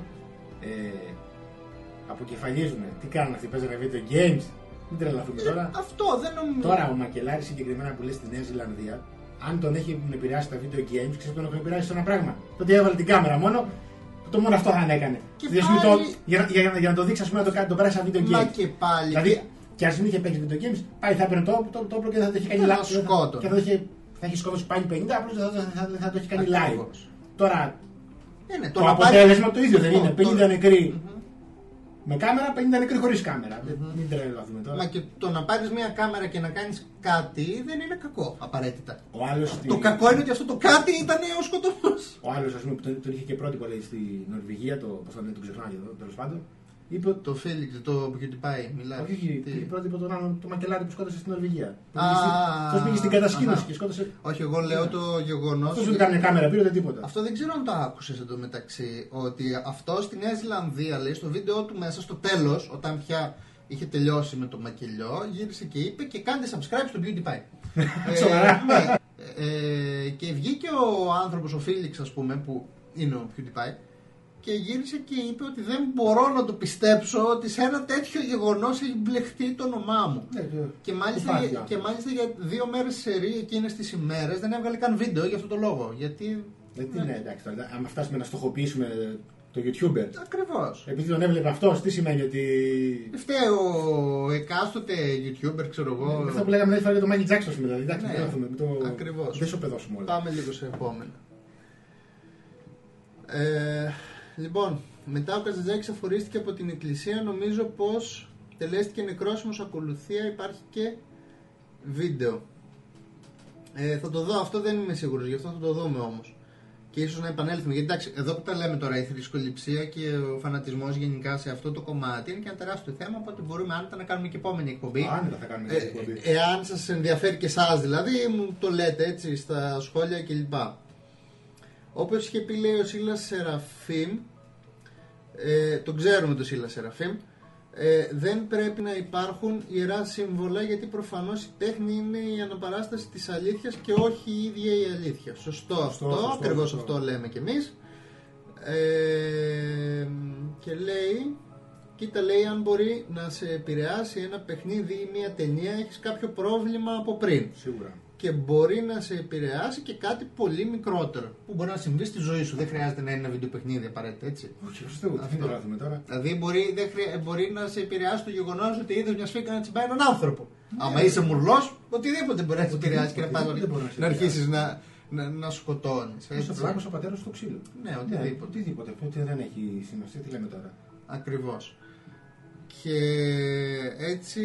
B: Αποκεφαλίζουν. Τι κάνουν αυτοί, παίζανε video games. Μην τρελαθούμε τώρα.
A: Αυτό δεν νομίζω.
B: Τώρα ο Μακελάρης συγκεκριμένα που λέει στη Νέα Ζηλανδία, αν τον έχει επηρεάσει τα video games, ξέρει τον έχουν επηρεάσει σε ένα πράγμα. Τότε έβαλε την κάμερα μόνο, το μόνο αυτό θα έκανε. Για να το δείξει, ας πούμε, να το πέρασε ένα video game.
A: Μα και πάλι.
B: Δηλαδή, και αν δεν είχε παίξει video games, πάλι θα έπαιρνε το όπλο και θα το έχει κάνει live. Και θα έχει σκότωσει πάλι 50, απλώς δεν θα το έχει κάνει live. Τώρα, το αποτέλεσμα το ίδιο δεν είναι. 50 νεκροί με κάμερα, 50 νεκροί χωρίς κάμερα. Μην τρελαθούμε τώρα.
A: Μα και το να πάρεις μια κάμερα και να κάνεις κάτι δεν είναι κακό απαραίτητα.
B: Το
A: κακό είναι ότι αυτό το κάτι ήταν ο σκοτωμός.
B: Ο άλλος, ας πούμε, που τον είχε και πρότυπο, λέει, στη Νορβηγία, πώς θα λένε, τον ξεχνάει εδώ, τέλος πάντων.
A: Είπε το Φίλιξ, το PewDiePie, μιλάει.
B: Όχι, πρότυπο τον άλλον, το Μακελάρη που σκότωσε στην Νορβηγία. Αυτό πήγε στην κατασκήνωση και σκότωσε.
A: Όχι, εγώ λέω το γεγονός.
B: Αυτό δεν έκανε κάμερα, πήρε τίποτα.
A: Αυτό δεν ξέρω αν το άκουσες εντωμεταξύ. Ότι αυτό στη Νέα Ζηλανδία, λέει, στο βίντεο του μέσα, στο τέλος, όταν πια είχε τελειώσει με το μακελιό, γύρισε και είπε και κάντε subscribe στο PewDiePie.
B: Σοβαρά.
A: Και βγήκε ο άνθρωπος, ο Φίλιξ, ας πούμε, που είναι ο PewDiePie. Και γύρισε και είπε ότι δεν μπορώ να το πιστέψω ότι σε ένα τέτοιο γεγονός έχει μπλεχτεί το όνομά μου. Και μάλιστα για 2 μέρες σερί εκείνες τις ημέρες δεν έβγαλε καν βίντεο για αυτό το λόγο. Γιατί.
B: Ναι, εντάξει, αν φτάσουμε να στοχοποιήσουμε το YouTuber.
A: Ακριβώς.
B: Επειδή τον έβλεπε αυτός, τι σημαίνει ότι.
A: Φταίει ο εκάστοτε YouTuber, ξέρω εγώ.
B: Αυτό που λέγαμε δεν για το Michael Jackson σήμερα. Εντάξει,
A: ακριβώς.
B: Δεν σοπεδώσουμε όλα.
A: Πάμε λίγο σε επόμενο. Λοιπόν, μετά ο Καζαντζάκης αφορίστηκε από την εκκλησία. Νομίζω πως τελέστηκε νεκρόσιμος, ακολουθία υπάρχει και βίντεο. Θα το δω, αυτό δεν είμαι σίγουρος, γι' αυτό θα το δούμε όμως. Και ίσως να επανέλθουμε, γιατί εντάξει, εδώ που τα λέμε τώρα, η θρησκοληψία και ο φανατισμός γενικά σε αυτό το κομμάτι είναι και ένα τεράστιο θέμα, οπότε μπορούμε άνετα να κάνουμε και επόμενη εκπομπή.
B: Άνετα θα κάνουμε και εκπομπή.
A: Εάν σας ενδιαφέρει και εσάς δηλαδή, μου το λέτε έτσι στα σχόλια κλπ. Όπως είχε πει, λέει, ο Σίλας Σεραφείμ, τον ξέρουμε τον Σίλα Σεραφείμ, δεν πρέπει να υπάρχουν ιερά σύμβολα, γιατί προφανώς η τέχνη είναι η αναπαράσταση της αλήθειας και όχι η ίδια η αλήθεια. Σωστό, ακριβώς αυτό λέμε κι εμείς. Και λέει, κοίτα, λέει, αν μπορεί να σε επηρεάσει ένα παιχνίδι ή μια ταινία, έχεις κάποιο πρόβλημα από πριν.
B: Σίγουρα.
A: και μπορεί να σε επηρεάσει και κάτι πολύ μικρότερο που μπορεί να συμβεί στη ζωή σου. Δεν χρειάζεται να είναι ένα βιντεοπαιχνίδι απαραίτητα, έτσι.
B: Όχι, σωστό, αυτό το λάθουμε τώρα.
A: Δηλαδή μπορεί να σε επηρεάσει το γεγονός ότι είδες μια σφίγγα να τσιμπάει έναν άνθρωπο. Άμα είσαι μουρλός, οτιδήποτε μπορεί να σε επηρεάσει και να αρχίσεις να σκοτώνεις.
B: Είσαι πλάκος ο πατέρας στο ξύλο.
A: Ναι, οτιδήποτε.
B: Οτιδήποτε. Οπότε δεν έχει σημασία, τι λέμε τώρα.
A: Ακριβώς. Και έτσι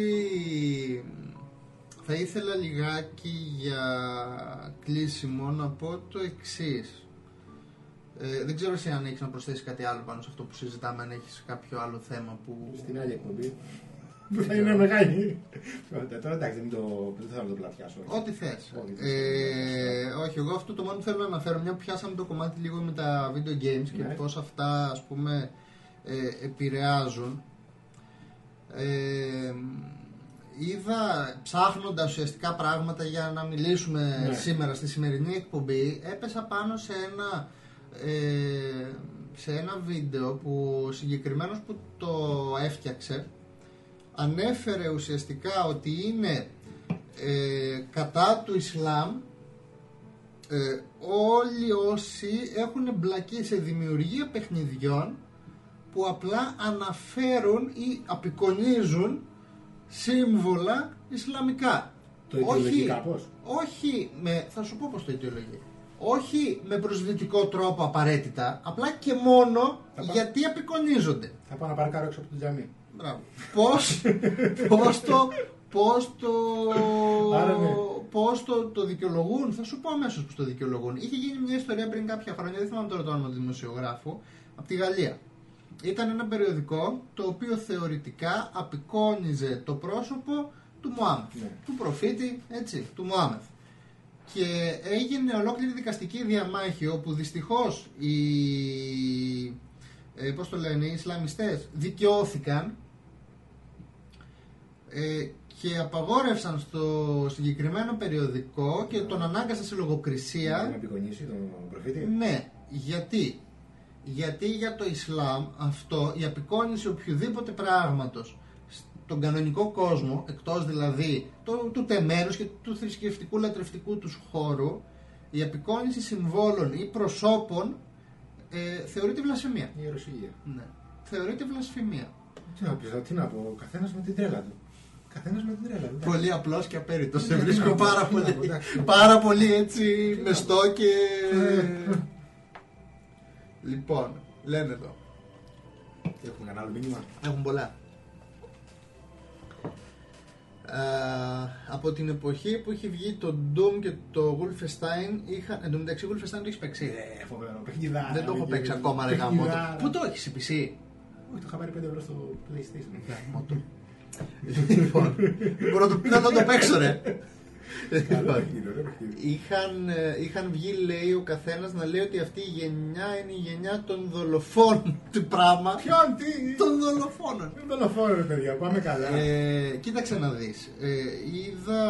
A: θα ήθελα λιγάκι για κλείσιμο να πω το εξής. Δεν ξέρω εσύ αν έχεις να προσθέσεις κάτι άλλο πάνω σε αυτό που συζητάμε, αν έχεις κάποιο άλλο θέμα που...
B: Στην άλλη εκπομπή. Που θα είναι μεγάλη. Τώρα εντάξει, δεν θέλω να το πλατιάσω.
A: Ό,τι θες. Όχι, εγώ αυτό το μόνο που θέλω να αναφέρω, μια που πιάσαμε το κομμάτι λίγο με τα video games και πώς αυτά, ας πούμε, επηρεάζουν. Είδα, ψάχνοντας ουσιαστικά πράγματα για να μιλήσουμε σήμερα στη σημερινή εκπομπή, έπεσα πάνω σε ένα βίντεο που ο συγκεκριμένος που το έφτιαξε ανέφερε ουσιαστικά ότι είναι κατά του Ισλάμ όλοι όσοι έχουν εμπλακεί σε δημιουργία παιχνιδιών που απλά αναφέρουν ή απεικονίζουν σύμβολα Ισλαμικά.
B: Το ιδεολογικά πώς?
A: Όχι θα σου πω πώς το ιδεολογεί. Όχι με προσβλητικό τρόπο απαραίτητα, απλά και μόνο γιατί απεικονίζονται.
B: Θα πάω να παρκάρω έξω από το τζαμί.
A: Μπράβο. Πώς το δικαιολογούν, θα σου πω αμέσως πώς το δικαιολογούν. Είχε γίνει μια ιστορία πριν κάποια χρόνια, δεν θυμάμαι τώρα το όνομα του δημοσιογράφου, από τη Γαλλία. Ήταν ένα περιοδικό το οποίο θεωρητικά απεικόνιζε το πρόσωπο του Μωάμεθ, του προφήτη, έτσι, του Μωάμεθ. Και έγινε ολόκληρη δικαστική διαμάχη όπου δυστυχώς οι Ισλαμιστές δικαιώθηκαν και απαγόρευσαν στο συγκεκριμένο περιοδικό και τον ανάγκασαν σε λογοκρισία.
B: Να απεικονίσει τον προφήτη.
A: Ναι, γιατί για το Ισλάμ αυτό, η απεικόνιση οποιοδήποτε πράγματος στον κανονικό κόσμο, εκτός δηλαδή του τεμέρους και του θρησκευτικού λατρευτικού τους χώρου, η απεικόνιση συμβόλων ή προσώπων θεωρείται βλασφημία.
B: Ιεροσυλία.
A: Ναι. Θεωρείται βλασφημία.
B: Τι να πω, ο καθένας με την τρέλα του.
A: Πολύ απλός και απέριτος. Σε βρίσκω πάρα πολύ έτσι μεστό και... Λοιπόν, λένε εδώ.
B: Έχουν ένα άλλο μήνυμα.
A: Έχουν πολλά. Από την εποχή που είχε βγει το Doom και το Wolfenstein είχαν... Εν τω μεταξύ Wolfenstein το έχεις παίξει?
B: Φοβερό, παιχνιδάρα.
A: Δεν το έχω παίξει ακόμα, ρε γαμώτο. Πού το έχεις, σε PC?
B: Όχι, το είχα πάρει 5 ευρώ στο PlayStation.
A: Γαμώτο. Λοιπόν, μπορώ να το παίξω, ρε. Είχαν βγει, λέει, ο καθένας να λέει ότι αυτή η γενιά είναι η γενιά των δολοφόνων. Τι πράγμα?
B: Ποιον, τι?
A: Των δολοφόνων.
B: Των δολοφόνων, παιδιά, πάμε καλά.
A: Κοίταξε να δεις. Είδα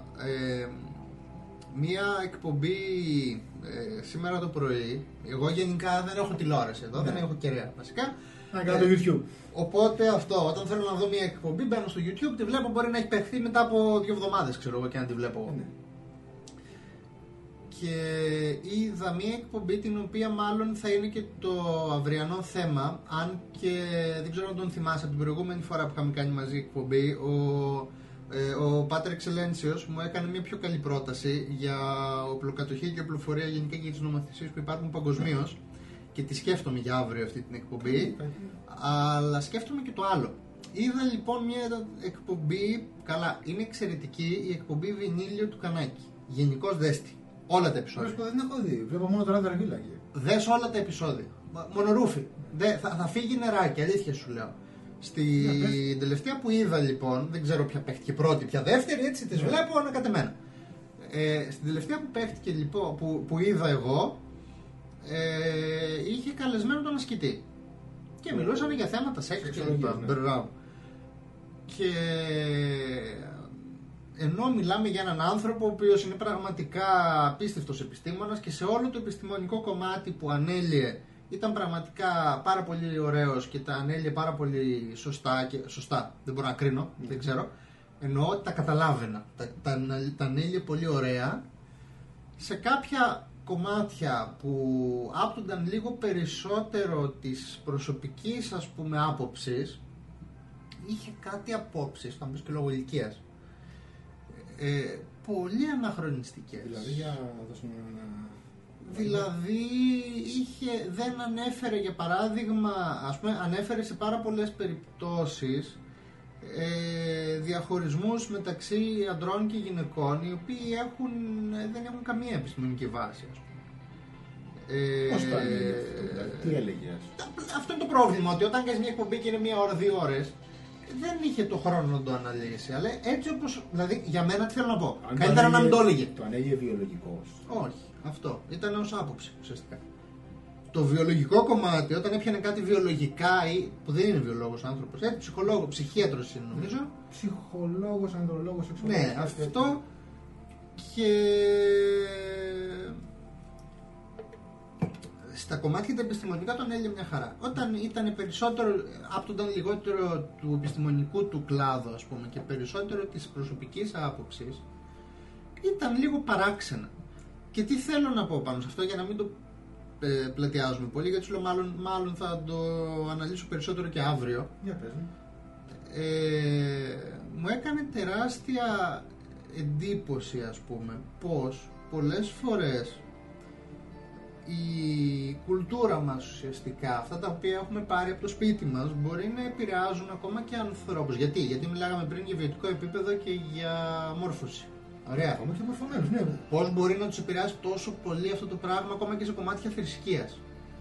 A: μία εκπομπή σήμερα το πρωί. Εγώ γενικά δεν έχω τηλεόραση εδώ, δεν έχω κεραία βασικά.
B: Να κάνω το YouTube.
A: Οπότε αυτό, όταν θέλω να δω μια εκπομπή, μπαίνω στο YouTube, τη βλέπω, μπορεί να έχει παιχθεί μετά από 2 εβδομάδες, ξέρω εγώ, και να τη βλέπω εγώ. Και είδα μια εκπομπή την οποία μάλλον θα είναι και το αυριανό θέμα, αν και δεν ξέρω αν τον θυμάσαι από την προηγούμενη φορά που είχαμε κάνει μαζί εκπομπή, ο Πάτερ Εξελένσιος μου έκανε μια πιο καλή πρόταση για οπλοκατοχή και οπλοφορία γενικά και τις νομοθεσίες που υπάρχουν παγκοσμίως. Και τη σκέφτομαι για αύριο αυτή την εκπομπή, αλλά σκέφτομαι και το άλλο. Είδα λοιπόν μια εκπομπή, καλά, είναι εξαιρετική, η εκπομπή Βινίλιο του Κανάκη. Γενικώς δέστη. Όλα τα επεισόδια.
B: Δεν έχω δει, βλέπω μόνο το ράδιο Ραβίλα.
A: Δες όλα τα επεισόδια. Μονορούφι. Θα φύγει νεράκι, αλήθεια σου λέω. Στην τελευταία που είδα λοιπόν, δεν ξέρω ποια παίχτηκε πρώτη, ποια δεύτερη, έτσι τις βλέπω ανακατεμένα. Στην τελευταία που παίχτηκε λοιπόν, που είδα εγώ, είχε καλεσμένο τον ασκητή και μιλούσαν για θέματα σεξ και λοιπά. Και ενώ μιλάμε για έναν άνθρωπο ο οποίος είναι πραγματικά απίστευτος επιστήμονας και σε όλο το επιστημονικό κομμάτι που ανέλυε ήταν πραγματικά πάρα πολύ ωραίος και τα ανέλυε πάρα πολύ σωστά, δεν μπορώ να κρίνω, δεν ξέρω. Εννοώ ότι τα καταλάβαινα. Τα ανέλυε πολύ ωραία. Σε κάποια κομμάτια που άπτονταν λίγο περισσότερο της προσωπικής, ας πούμε, άποψης, είχε κάτι απόψεις, θα μπεις και λόγω ηλικίας, πολύ αναχρονιστικές.
B: Δηλαδή, για να δώσουμε ένα...
A: Δηλαδή δεν ανέφερε, για παράδειγμα, ας πούμε, ανέφερε σε πάρα πολλές περιπτώσεις διαχωρισμούς μεταξύ ανδρών και γυναικών, οι οποίοι δεν έχουν καμία επιστημονική βάση, ας πούμε.
B: Πώς το έλεγε αυτό, τι έλεγε?
A: Αυτό είναι το πρόβλημα, ότι όταν κάνεις μια εκπομπή και είναι 1 ώρα, 2 ώρες, δεν είχε το χρόνο να το αναλύσει. Αλλά έτσι όπως, δηλαδή, για μένα τι θέλω να πω, καλύτερα να μην το έλεγε.
B: Το ανέλυε βιολογικός?
A: Όχι, αυτό ήταν ως άποψη ουσιαστικά. Το βιολογικό κομμάτι, όταν έπιανε κάτι βιολογικά, ή που δεν είναι βιολόγος άνθρωπος, ψυχολόγο, ψυχίατρος είναι νομίζω.
B: Ψυχολόγος, ανδρολόγος, σεξολόγος.
A: Ναι, αυτό. Και στα κομμάτια τα επιστημονικά τον έλεγε μια χαρά. Όταν ήταν περισσότερο, άπτονταν λιγότερο του επιστημονικού του κλάδου, ας πούμε, και περισσότερο της προσωπικής άποψης, ήταν λίγο παράξενα. Και τι θέλω να πω πάνω σε αυτό, για να μην το πλατιάζουμε πολύ, γιατί σου λέω μάλλον θα το αναλύσω περισσότερο και αύριο.
B: Για πες μου.
A: Μου έκανε τεράστια εντύπωση, ας πούμε, πως πολλές φορές η κουλτούρα μας ουσιαστικά, αυτά τα οποία έχουμε πάρει από το σπίτι μας, μπορεί να επηρεάζουν ακόμα και ανθρώπους. Γιατί μιλάγαμε πριν για βιωτικό επίπεδο και για μόρφωση. Ωραία.
B: Ακόμα και μορφωμένους, ναι.
A: Πώς μπορεί να τους επηρεάσει τόσο πολύ αυτό το πράγμα ακόμα και σε κομμάτια θρησκείας.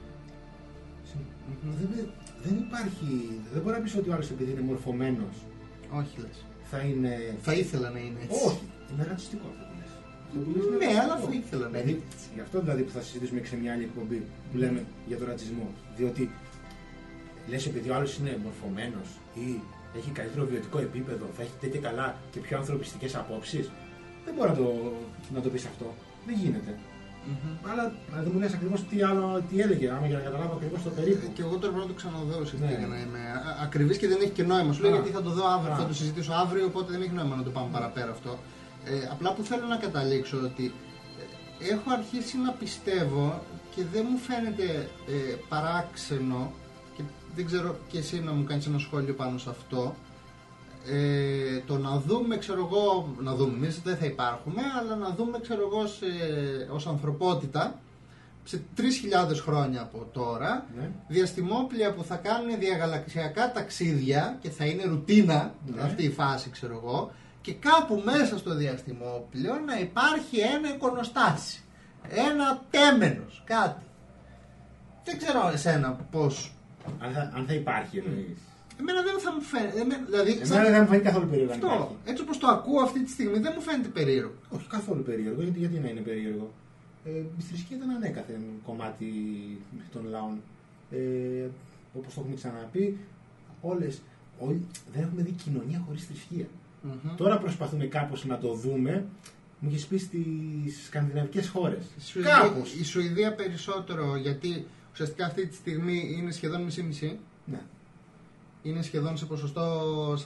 B: Δεν υπάρχει. Δεν μπορεί να πεις ότι ο άλλος επειδή είναι μορφωμένος.
A: Όχι, λες.
B: Θα
A: ήθελα να είναι έτσι.
B: Όχι. Είναι ρατσιστικό αυτό που λες.
A: Ναι, αλλά θα ήθελα να είναι έτσι.
B: Γι' αυτό δηλαδή που θα συζητήσουμε και σε μια άλλη εκπομπή που λέμε για τον ρατσισμό. Διότι λες επειδή ο άλλος είναι μορφωμένος ή έχει καλύτερο βιωτικό επίπεδο, θα έχει τέτοια καλά και πιο ανθρωπιστικές απόψεις. Δεν μπορεί να το πεις αυτό. Δεν γίνεται. Αλλά δεν μου λες ακριβώς τι έλεγε, άμα για να καταλάβω ακριβώς το περίπου.
A: Και εγώ τώρα πρέπει να το ξαναδώ για να είμαι ακριβής και δεν έχει και νόημα. Σου λέει γιατί θα το δω αύριο, θα το συζητήσω αύριο, οπότε δεν έχει νόημα να το πάμε παραπέρα αυτό. Απλά που θέλω να καταλήξω ότι έχω αρχίσει να πιστεύω και δεν μου φαίνεται παράξενο, και δεν ξέρω και εσύ να μου κάνεις ένα σχόλιο πάνω σε αυτό, το να δούμε, εμείς δεν θα υπάρχουμε, αλλά να δούμε, ως ανθρωπότητα σε 3.000 χρόνια από τώρα, διαστημόπλια που θα κάνουν διαγαλαξιακά ταξίδια και θα είναι ρουτίνα αυτή η φάση, και κάπου μέσα στο διαστημόπλιο να υπάρχει ένα εικονοστάσι, ένα τέμενος, κάτι. Δεν ξέρω εσένα πώς.
B: Αν θα υπάρχει, εννοείς.
A: Εμένα δεν θα μου φαίνεται.
B: Εμένα δεν μου φαίνεται καθόλου περίεργο.
A: Αυτό. Έτσι όπως το ακούω αυτή τη στιγμή δεν μου φαίνεται περίεργο.
B: Όχι καθόλου περίεργο. Γιατί να είναι περίεργο. Η θρησκεία ήταν ανέκαθεν κομμάτι των λαών. Όπως το έχουμε ξαναπεί, δεν έχουμε δει κοινωνία χωρίς θρησκεία. Τώρα προσπαθούμε κάπως να το δούμε. Μου έχεις πει στις σκανδιναβικές χώρες.
A: Η Σουηδία περισσότερο, γιατί ουσιαστικά αυτή τη στιγμή είναι σχεδόν μισή-μισή.
B: Ναι.
A: Είναι σχεδόν σε ποσοστό 40%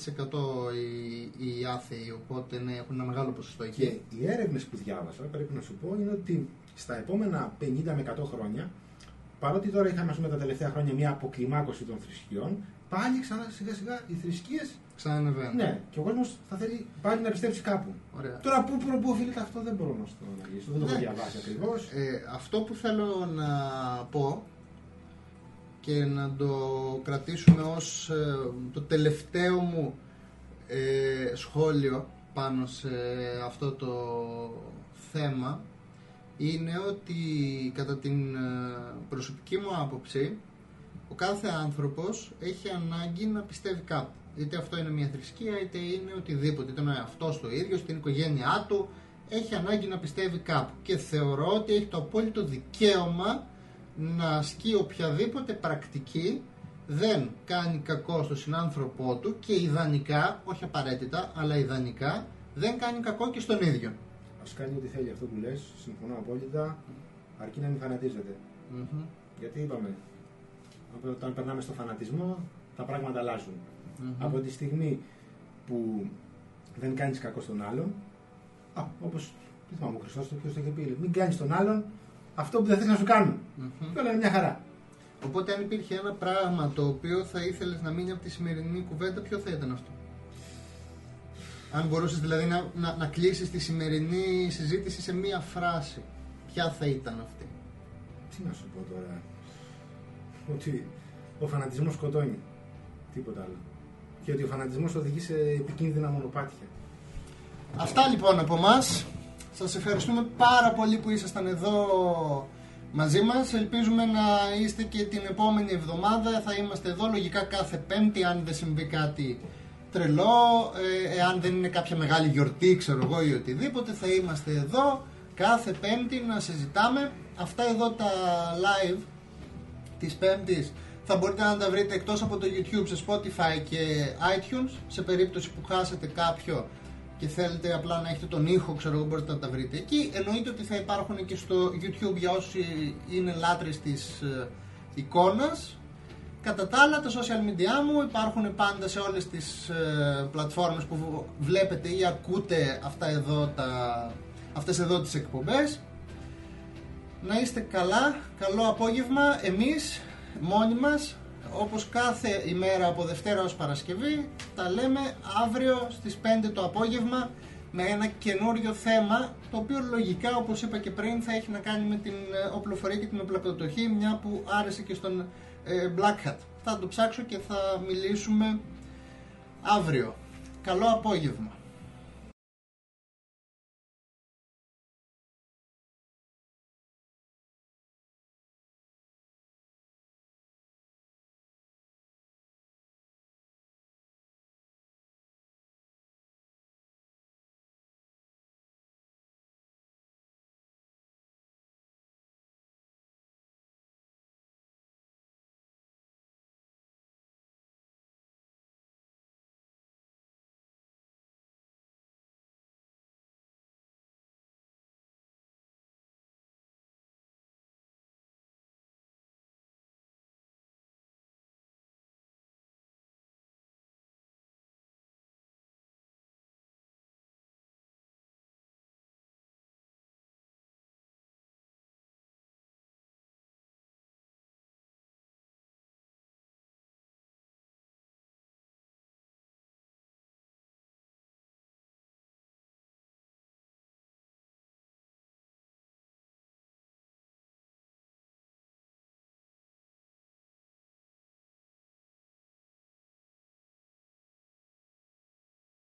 A: οι άθεοι, οπότε ναι, έχουν ένα μεγάλο ποσοστό εκεί.
B: Και οι έρευνες που διάβασα, πρέπει να σου πω, είναι ότι στα επόμενα 50 με 100 χρόνια, παρότι τώρα είχαμε τα τελευταία χρόνια μια αποκλιμάκωση των θρησκειών, πάλι ξανά σιγά σιγά οι θρησκείες
A: ξανανεβαίνουν.
B: Ναι, και ο κόσμος θα θέλει πάλι να πιστέψει κάπου.
A: Ωραία.
B: Τώρα πού οφείλεται αυτό δεν μπορώ να το αναλύσω, δεν το έχω διαβάσει ακριβώς.
A: Αυτό που θέλω να πω και να το κρατήσουμε ως το τελευταίο μου σχόλιο πάνω σε αυτό το θέμα είναι ότι κατά την προσωπική μου άποψη ο κάθε άνθρωπος έχει ανάγκη να πιστεύει κάπου. Είτε αυτό είναι μια θρησκεία, είτε είναι οτιδήποτε, είτε είναι αυτός το ίδιο, στην οικογένειά του, έχει ανάγκη να πιστεύει κάπου. Και θεωρώ ότι έχει το απόλυτο δικαίωμα να ασκεί οποιαδήποτε πρακτική δεν κάνει κακό στον συνάνθρωπό του και ιδανικά, όχι απαραίτητα, αλλά ιδανικά δεν κάνει κακό και στον ίδιο.
B: Ας κάνει ό,τι θέλει, αυτό που λες, συμφωνώ απόλυτα, αρκεί να μην φανατίζεται. Γιατί είπαμε, όταν περνάμε στο φανατισμό, τα πράγματα αλλάζουν. Από τη στιγμή που δεν κάνεις κακό στον άλλον. Όπως δεν θυμάμαι ο Χριστός ποιος το είχε πει. Μην κάνεις στον άλλον αυτό που δεν θες να σου κάνουν. Και όλα είναι μια χαρά.
A: Οπότε, αν υπήρχε ένα πράγμα το οποίο θα ήθελες να μείνει από τη σημερινή κουβέντα, ποιο θα ήταν αυτό? Αν μπορούσες δηλαδή να κλείσεις τη σημερινή συζήτηση σε μία φράση, ποια θα ήταν αυτή?
B: Τι να σου πω τώρα? Ότι ο φανατισμός σκοτώνει. Τίποτα άλλο. Και ότι ο φανατισμός οδηγεί σε επικίνδυνα μονοπάτια.
A: Αυτά λοιπόν από εμάς. Σας ευχαριστούμε πάρα πολύ που ήσασταν εδώ μαζί μας. Ελπίζουμε να είστε και την επόμενη εβδομάδα. Θα είμαστε εδώ λογικά κάθε Πέμπτη, αν δεν συμβεί κάτι τρελό, εάν δεν είναι κάποια μεγάλη γιορτή, ξέρω εγώ, ή οτιδήποτε, θα είμαστε εδώ κάθε Πέμπτη να συζητάμε. Αυτά εδώ τα live της Πέμπτης θα μπορείτε να τα βρείτε εκτός από το YouTube σε Spotify και iTunes. Σε περίπτωση που χάσετε κάποιο και θέλετε απλά να έχετε τον ήχο, ξέρω εγώ, μπορείτε να τα βρείτε εκεί. Εννοείται ότι θα υπάρχουν και στο YouTube για όσοι είναι λάτρεις της εικόνας. Κατά τα άλλα, τα social media μου υπάρχουν πάντα σε όλες τις πλατφόρμες που βλέπετε ή ακούτε αυτές εδώ τις εκπομπές. Να είστε καλά, καλό απόγευμα. Εμείς μόνοι μας, όπως κάθε ημέρα από Δευτέρα ως Παρασκευή, τα λέμε αύριο στις 5 το απόγευμα με ένα καινούριο θέμα, το οποίο λογικά, όπως είπα και πριν, θα έχει να κάνει με την οπλοφορία και την οπλοκατοχή, μια που άρεσε και στον Black Hat. Θα το ψάξω και θα μιλήσουμε αύριο. Καλό απόγευμα.